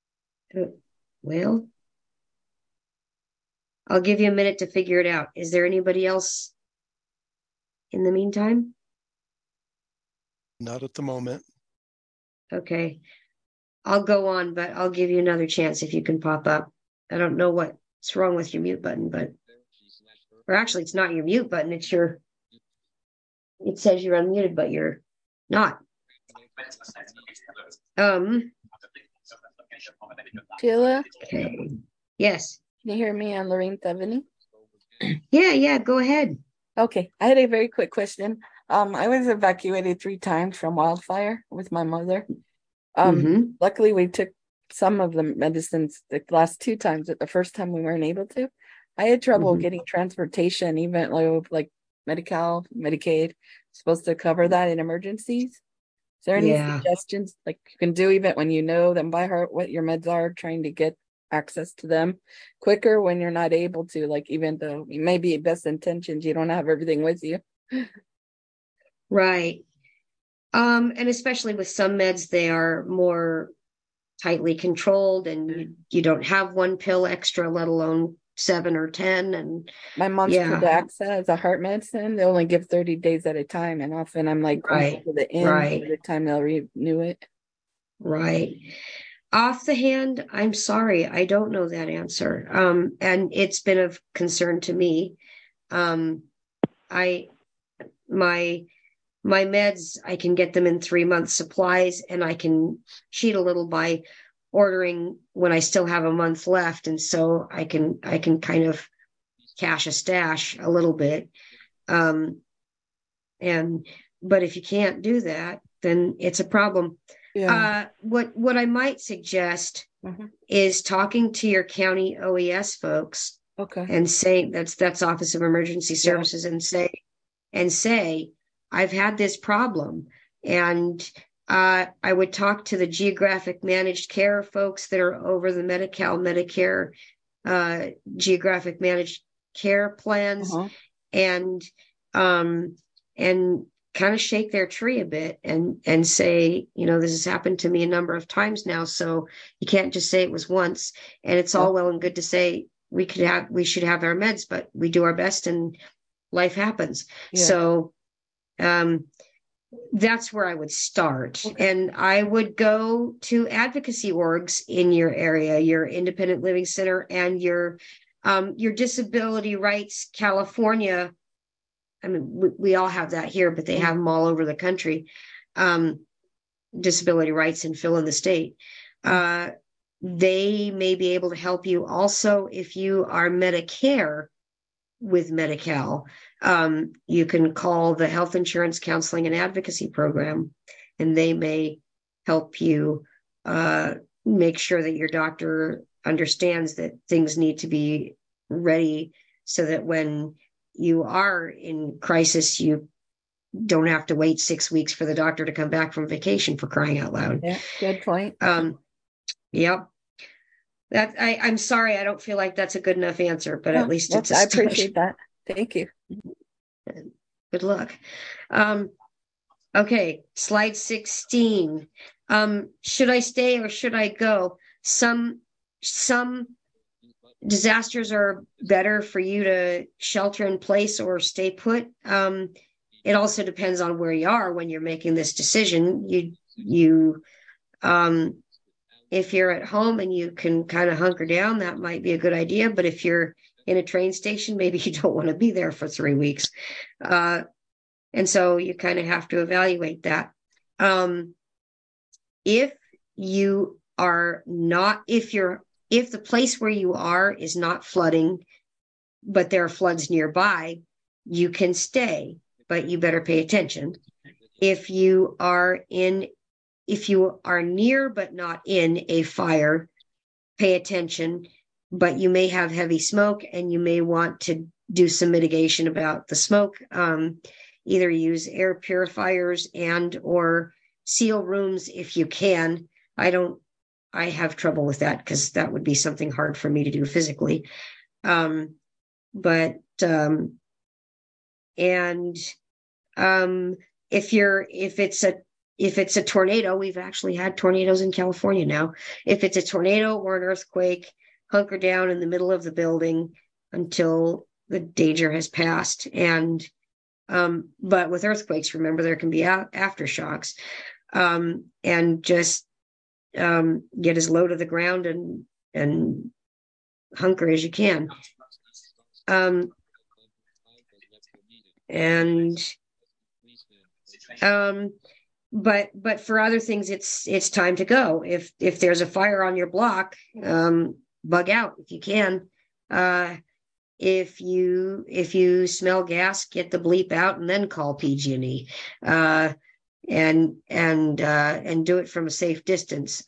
Well, I'll give you a minute to figure it out. Is there anybody else in the meantime? Not at the moment. Okay. I'll go on, but I'll give you another chance if you can pop up. I don't know what's wrong with your mute button, or actually it's not your mute button, it says you're unmuted, but you're not. Sheila? Okay. Yes. Can you hear me? I'm Lorraine Theveny. Yeah, go ahead. Okay, I had a very quick question. I was evacuated 3 times from wildfire with my mother. Luckily, we took some of the medicines the last 2 times, but the first time we weren't able to. I had trouble getting transportation, even like Medi-Cal, Medicaid, supposed to cover that in emergencies. Is there any suggestions like you can do even when you know them by heart what your meds are, trying to get access to them quicker when you're not able to, like even though it may be best intentions, you don't have everything with you. Right. And especially with some meds, they are more tightly controlled and you don't have 1 pill extra, let alone 7 or 10. And my mom's Pradaxa is a heart medicine. They only give 30 days at a time. And often I'm like, right, to the end by the time they'll renew it. Right. Off the hand, I'm sorry, I don't know that answer. And it's been of concern to me. My meds, I can get them in 3 month supplies, and I can cheat a little by ordering when I still have a month left. And so I can kind of cash a stash a little bit. But if you can't do that, then it's a problem. What I might suggest is talking to your county OES folks, and say that's Office of Emergency Services, and say I've had this problem, and I would talk to the geographic managed care folks that are over the Medi-Cal, Medicare, geographic managed care plans, and kind of shake their tree a bit and say, this has happened to me a number of times now, so you can't just say it was once. And it's all well and good to say we should have our meds, but we do our best and life happens. So that's where I would start. And I would go to advocacy orgs in your area, your Independent Living Center, and your Disability Rights California. I mean, we all have that here, but they have them all over the country. Disability rights and fill in the state. They may be able to help you also if you are Medicare with Medi-Cal. You can call the Health Insurance Counseling and Advocacy Program, and they may help you make sure that your doctor understands that things need to be ready so that when you are in crisis, you don't have to wait 6 weeks for the doctor to come back from vacation, for crying out loud. Yeah, good point. Yep. That I'm sorry, I don't feel like that's a good enough answer, but at least it's a start. I appreciate that. Thank you. Good luck. Okay, slide 16. Should I stay or should I go? Some disasters are better for you to shelter in place or stay put. It also depends on where you are when you're making this decision. If you're at home and you can kind of hunker down, that might be a good idea. But if you're in a train station, maybe you don't want to be there for 3 weeks. And so you kind of have to evaluate that. If the place where you are is not flooding, but there are floods nearby, you can stay, but you better pay attention. If you are near but not in a fire, pay attention, but you may have heavy smoke and you may want to do some mitigation about the smoke. Either use air purifiers and or seal rooms if you can. I have trouble with that because that would be something hard for me to do physically. If it's a if it's a tornado, we've actually had tornadoes in California now. If it's a tornado or an earthquake, hunker down in the middle of the building until the danger has passed. And but with earthquakes, remember, there can be aftershocks, and just get as low to the ground and hunker as you can. But for other things, it's time to go. If there's a fire on your block, bug out if you can. If you smell gas, get the bleep out and then call PG&E, and do it from a safe distance.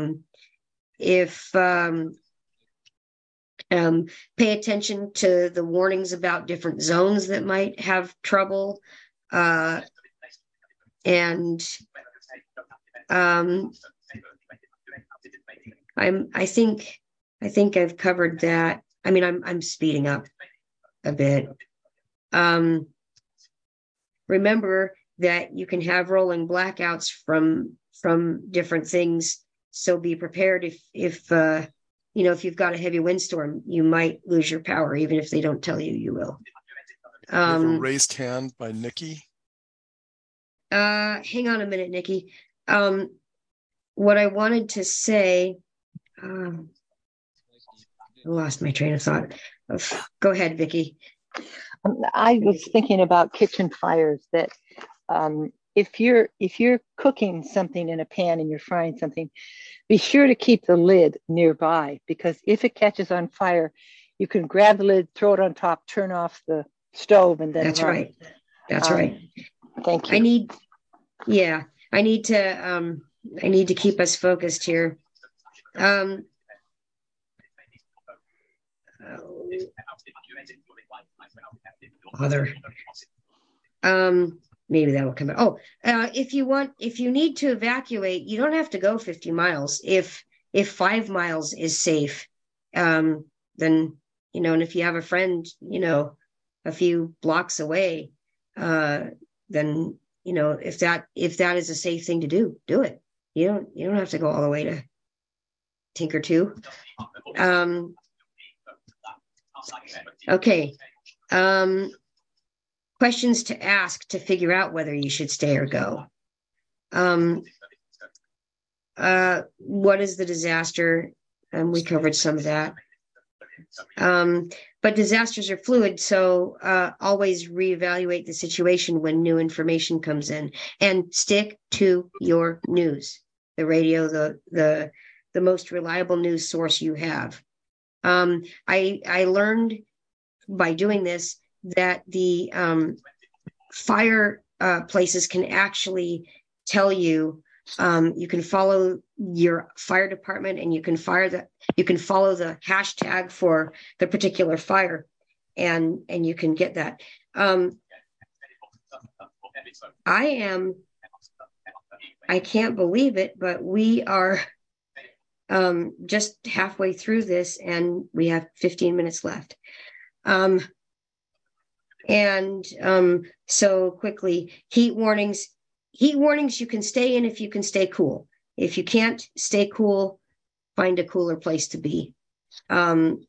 Pay attention to the warnings about different zones that might have trouble. I think I've covered that. I mean, I'm speeding up a bit. Remember that you can have rolling blackouts from different things. So be prepared if you've got a heavy windstorm, you might lose your power, even if they don't tell you, you will. We have a raised hand by Nikki. Hang on a minute, Nikki. What I wanted to say, I lost my train of thought. Go ahead, Vicki. I was thinking about kitchen fires, that if you're cooking something in a pan and you're frying something, be sure to keep the lid nearby, because if it catches on fire, you can grab the lid, throw it on top, turn off the stove, and then That's run. right. That's right. Thank you. I need to keep us focused here. Maybe that will come out. If you need to evacuate, you don't have to go 50 miles. If 5 miles is safe, then, and if you have a friend, a few blocks away, then, if that is a safe thing to do it. You don't have to go all the way to Tinker-2. Okay. Questions to ask to figure out whether you should stay or go. What is the disaster? We covered some of that. But disasters are fluid, so always reevaluate the situation when new information comes in, and stick to your news, the radio, the most reliable news source you have. I learned by doing this that the fire places can actually tell you. You can follow your fire department, and you can follow the hashtag for the particular fire, and you can get that. I can't believe it, but we are just halfway through this, and we have 15 minutes left. So quickly, heat warnings, you can stay in if you can stay cool. If you can't stay cool, find a cooler place to be. And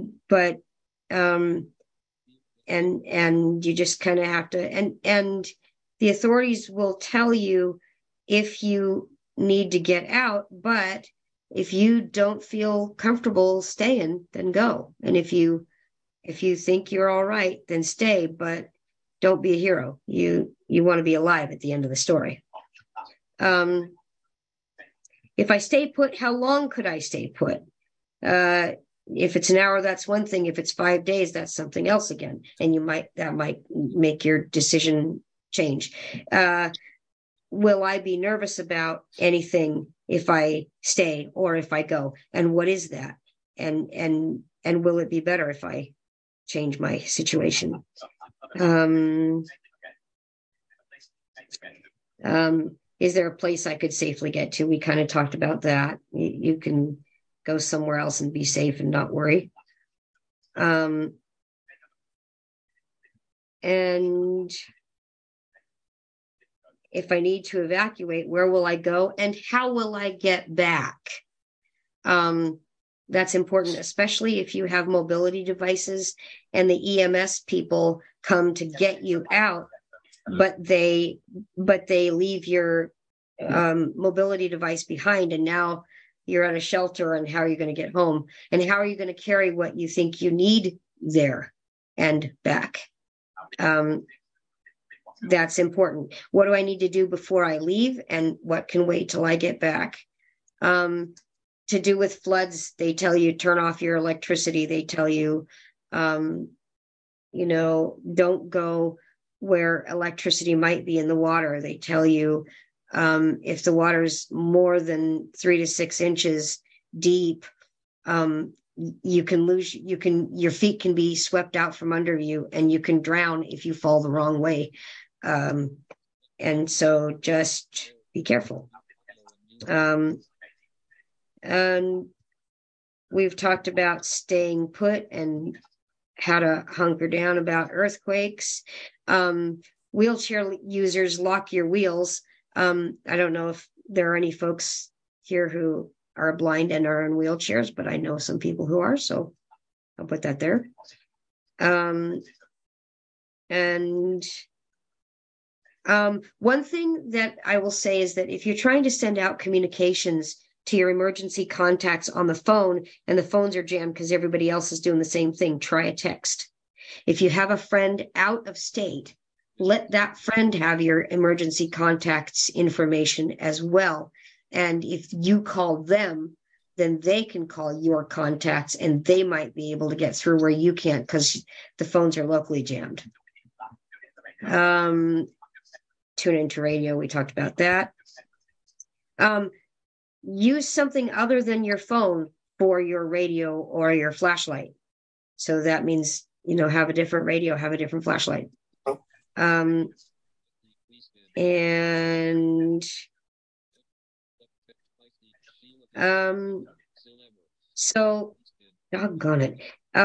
you just kind of have to, and the authorities will tell you if you need to get out, but if you don't feel comfortable staying, then go. And if you think you're all right, then stay, but don't be a hero. You want to be alive at the end of the story. If I stay put, how long could I stay put? If it's an hour, that's one thing. If it's 5 days, that's something else again. And that might make your decision change. Will I be nervous about anything if I stay or if I go? And what is that? And will it be better if I change my situation? Is there a place I could safely get to? We kind of talked about that. You can go somewhere else and be safe and not worry. And if I need to evacuate, where will I go and how will I get back? That's important, especially if you have mobility devices and the EMS people come to get you out, but they leave your mobility device behind, and now you're at a shelter, and how are you going to get home, and how are you going to carry what you think you need there and back? That's important. What do I need to do before I leave, and what can wait till I get back? To do with floods, they tell you turn off your electricity. They tell you, don't go where electricity might be in the water. They tell you, if the water's more than 3 to 6 inches deep, you can your feet can be swept out from under you, and you can drown if you fall the wrong way. And so just be careful. And we've talked about staying put and how to hunker down, about earthquakes. Wheelchair users, lock your wheels. I don't know if there are any folks here who are blind and are in wheelchairs, but I know some people who are, so I'll put that there. One thing that I will say is that if you're trying to send out communications to your emergency contacts on the phone, and the phones are jammed because everybody else is doing the same thing, try a text. If you have a friend out of state, let that friend have your emergency contacts information as well. And if you call them, then they can call your contacts, and they might be able to get through where you can't because the phones are locally jammed. Tune into radio, we talked about that. Use something other than your phone for your radio or your flashlight. So that means, have a different radio, have a different flashlight. So doggone it.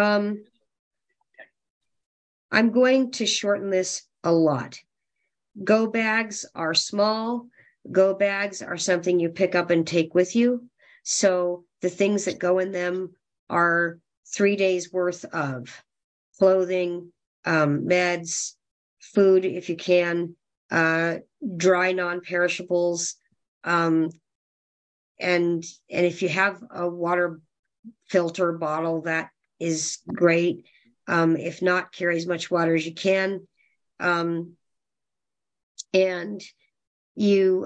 I'm going to shorten this a lot. Go bags are small. Go bags are something you pick up and take with you. So the things that go in them are 3 days worth of clothing, meds, food if you can, dry non-perishables. And if you have a water filter bottle, that is great. If not, carry as much water as you can. And you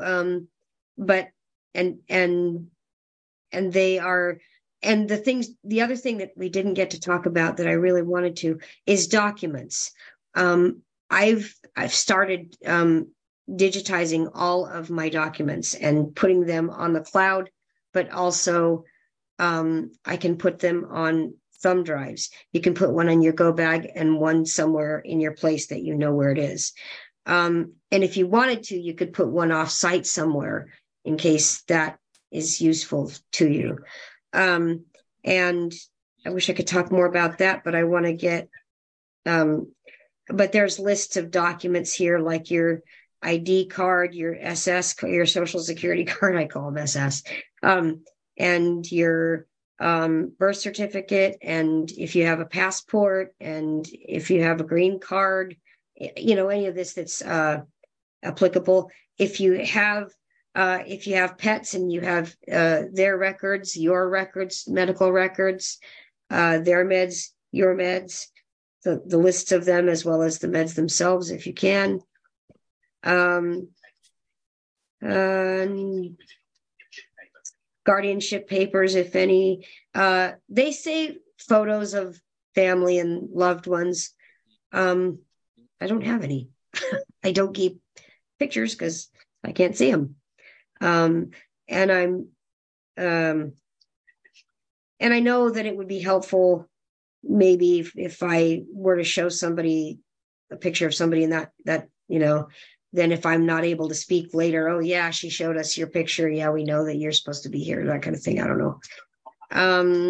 they are, and the other thing that we didn't get to talk about that I really wanted to is documents. I've started digitizing all of my documents and putting them on the cloud, but also I can put them on thumb drives. You can put one on your go bag and one somewhere in your place that you know where it is. And if you wanted to, you could put one off site somewhere in case that is useful to you. And I wish I could talk more about that, but I want to get, but there's lists of documents here, like your ID card, your SS, your social security card, I call them SS, and your birth certificate. And if you have a passport, and if you have a green card, any of this that's applicable. If you have pets and you have their records, your records, medical records, their meds, your meds, the lists of them, as well as the meds themselves, if you can. Guardianship papers, if any. They say photos of family and loved ones. I don't have any. I don't keep pictures because I can't see them. And I know that it would be helpful maybe if I were to show somebody a picture of somebody in that, then if I'm not able to speak later, oh yeah, she showed us your picture. Yeah, we know that you're supposed to be here, that kind of thing. I don't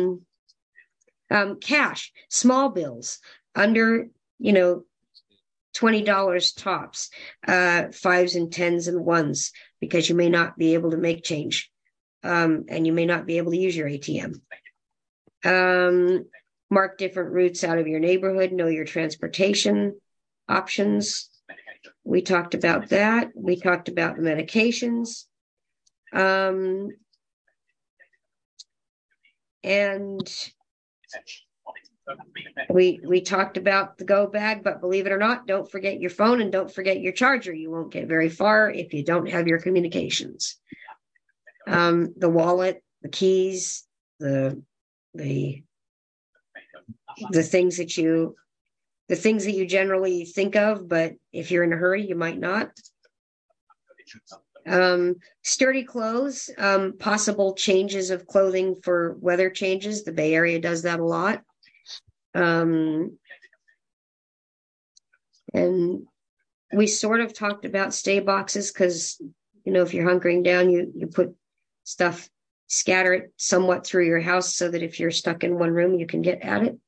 know. Cash, small bills under, $20 tops, 5s and 10s and 1s, because you may not be able to make change, and you may not be able to use your ATM. Mark different routes out of your neighborhood, know your transportation options. We talked about that. We talked about the medications. And we talked about the go bag, but believe it or not, don't forget your phone and don't forget your charger. You won't get very far if you don't have your communications. The wallet, the keys, the things that you generally think of, but if you're in a hurry, you might not. Sturdy clothes, possible changes of clothing for weather changes. The Bay Area does that a lot. And we sort of talked about stay boxes because, if you're hunkering down, you put stuff, scatter it somewhat through your house so that if you're stuck in one room, you can get at it.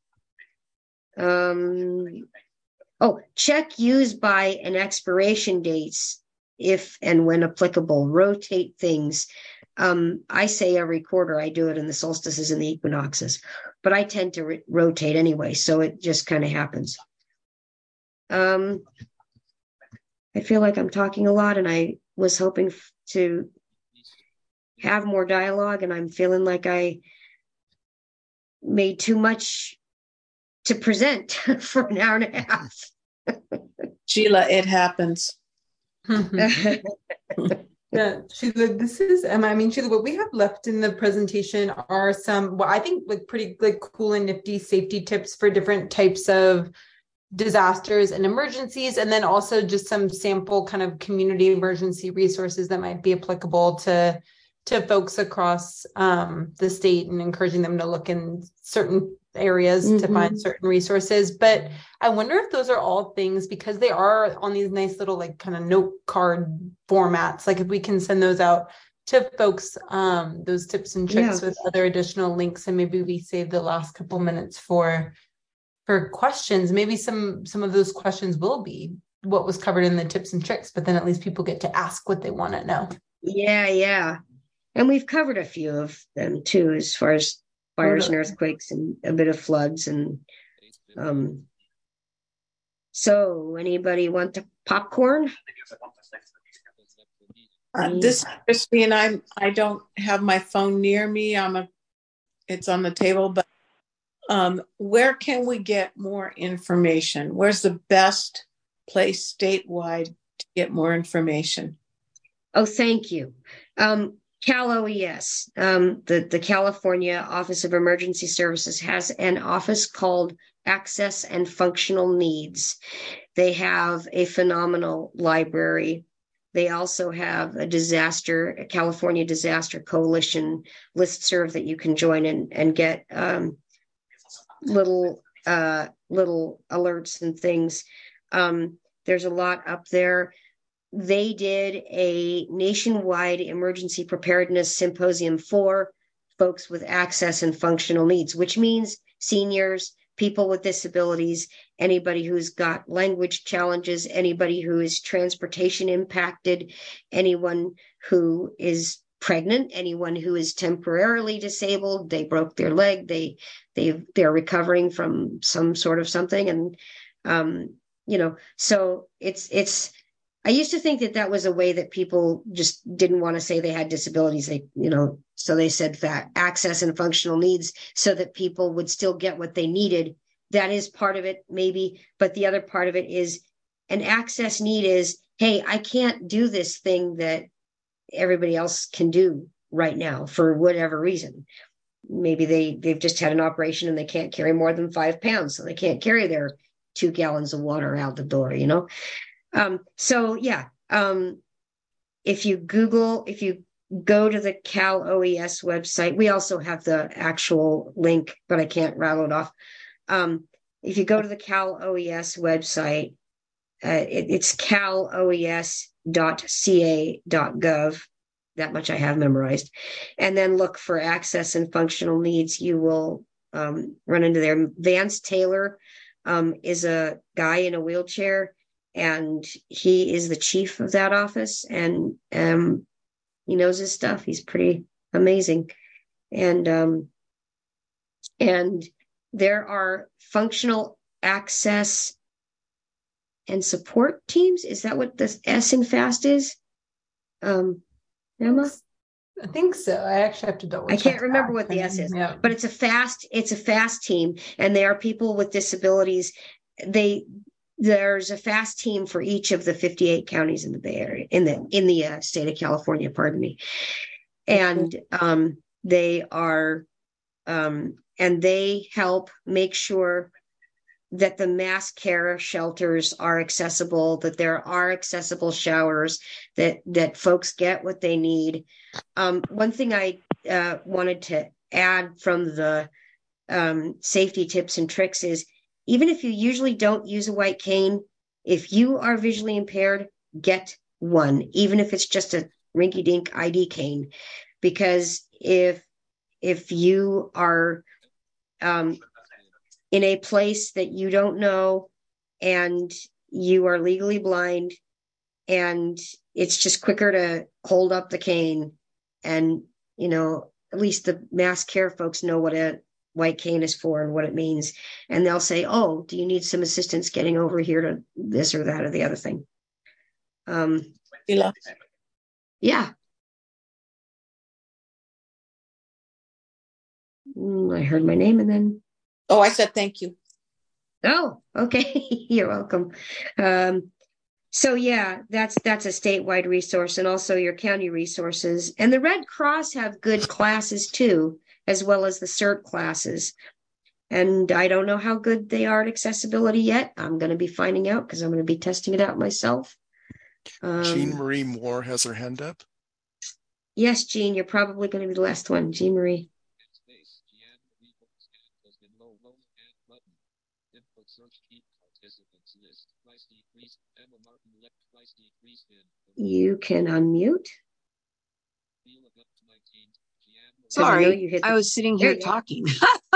Check use by and expiration dates if and when applicable. Rotate things. I say every quarter. I do it in the solstices and the equinoxes, but I tend to rotate anyway, so it just kind of happens. I feel like I'm talking a lot, and I was hoping to have more dialogue, and I'm feeling like I made too much to present for an hour and a half. Sheila, it happens. Yeah, Sheila, this is Emma. I mean, Sheila, what we have left in the presentation are some, I think pretty cool and nifty safety tips for different types of disasters and emergencies, and then also just some sample kind of community emergency resources that might be applicable to folks across the state, and encouraging them to look in certain areas to find certain resources. But I wonder if those are all things, because they are on these nice little kind of note card formats, if we can send those out to folks, those tips and tricks with other additional links, and maybe we save the last couple minutes for questions. Maybe some of those questions will be what was covered in the tips and tricks, but then at least people get to ask what they want to know. Yeah. And we've covered a few of them too, as far as fires and earthquakes and a bit of floods. And so anybody want the popcorn? This is Christine. I don't have my phone near me. It's on the table, but where can we get more information? Where's the best place statewide to get more information? Oh, thank you. Cal OES, the California Office of Emergency Services, has an office called Access and Functional Needs. They have a phenomenal library. They also have a California Disaster Coalition listserv that you can join and get little alerts and things. There's a lot up there. They did a nationwide emergency preparedness symposium for folks with access and functional needs, which means seniors, people with disabilities, anybody who's got language challenges, anybody who is transportation impacted, anyone who is pregnant, anyone who is temporarily disabled, they broke their leg, they're recovering from some sort of something. And, so it's, I used to think that was a way that people just didn't want to say they had disabilities. So they said that access and functional needs so that people would still get what they needed. That is part of it, maybe. But the other part of it is an access need is, hey, I can't do this thing that everybody else can do right now for whatever reason. Maybe they've just had an operation and they can't carry more than 5 pounds. So they can't carry their 2 gallons of water out the door, if you go to the Cal OES website, we also have the actual link, but I can't rattle it off. If you go to the Cal OES website, it's caloes.ca.gov. That much I have memorized. And then look for access and functional needs. You will run into there. Vance Taylor is a guy in a wheelchair. and he is the chief of that office, and he knows his stuff. He's pretty amazing. And there are functional access and support teams. Is that what the S in FAST is? Emma? I think so. I actually have to double check. I can't remember what the S is, but it's a FAST team, and they are people with disabilities. There's a FAST team for each of the 58 counties in the Bay Area, in the state of California, pardon me. And they are and they help make sure that the mass care shelters are accessible, that there are accessible showers, that folks get what they need. One thing I wanted to add from the safety tips and tricks is, even if you usually don't use a white cane, if you are visually impaired, get one, even if it's just a rinky-dink ID cane, because if you are in a place that you don't know and you are legally blind, and it's just quicker to hold up the cane, and at least the mass care folks know what a white cane is for and what it means, and they'll say, oh, do you need some assistance getting over here to this or that or the other thing? Yeah. I heard my name and then. Oh, I said thank you. Oh, okay. You're welcome. So yeah, that's a statewide resource, and also your county resources. And the Red Cross have good classes too, as well as the CERT classes. And I don't know how good they are at accessibility yet. I'm going to be finding out because I'm going to be testing it out myself. Jean Marie Moore has her hand up. Yes, Jean, you're probably going to be the last one. Jean Marie. You can unmute. Sorry, I was sitting here talking.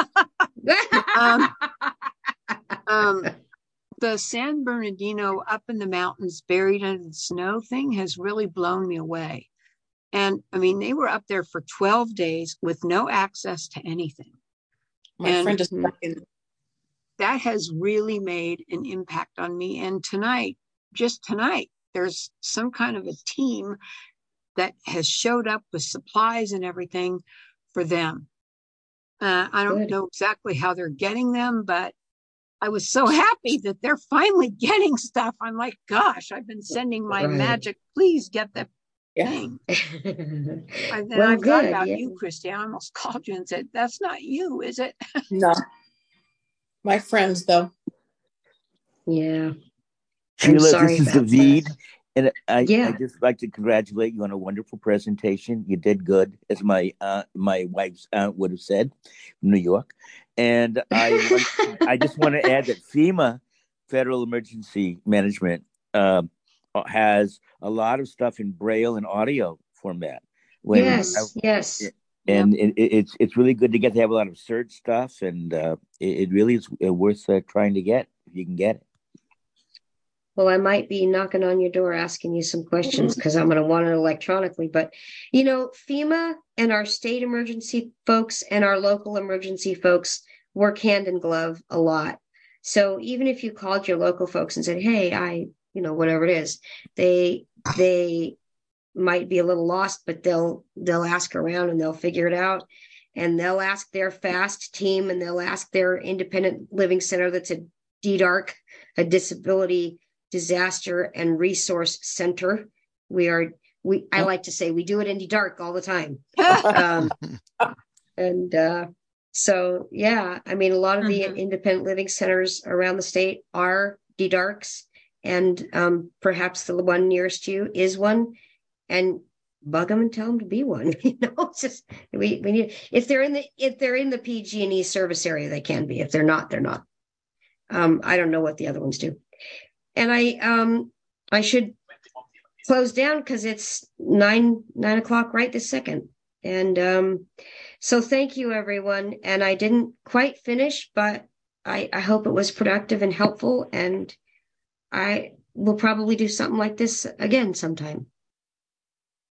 The San Bernardino up in the mountains, buried under the snow thing has really blown me away. And I mean, they were up there for 12 days with no access to anything. My friend is talking. That has really made an impact on me. And just tonight, there's some kind of a team that has showed up with supplies and everything for them. I don't know exactly how they're getting them, but I was so happy that they're finally getting stuff. I'm like, gosh, I've been sending my magic. Please get the thing. And then I thought about you, Christy. I almost called you and said, that's not you, is it? No. My friends, though. Yeah. Sheila, this is David. And I just like to congratulate you on a wonderful presentation. You did good, as my wife's aunt would have said, from New York. And I just want to add that FEMA, Federal Emergency Management, has a lot of stuff in Braille and audio format. Yes. And it's really good to have a lot of search stuff, and it really is worth trying to get if you can get it. Well, I might be knocking on your door asking you some questions because I'm going to want it electronically. But, FEMA and our state emergency folks and our local emergency folks work hand in glove a lot. So even if you called your local folks and said, hey, whatever it is, they might be a little lost, but they'll ask around and they'll figure it out. And they'll ask their FAST team, and they'll ask their independent living center that's a DDARC, a disability disaster and resource center. I like to say we do it in DDARC all the time. So yeah, I mean, a lot of the independent living centers around the state are DDARCs, and perhaps the one nearest you is one, and bug them and tell them to be one. It's just we need, if they're in the PG&E service area, they can be. If they're not, they're not. I don't know what the other ones do. And I should close down because it's 9 o'clock right this second. And so thank you, everyone. And I didn't quite finish, but I hope it was productive and helpful. And we'll probably do something like this again sometime.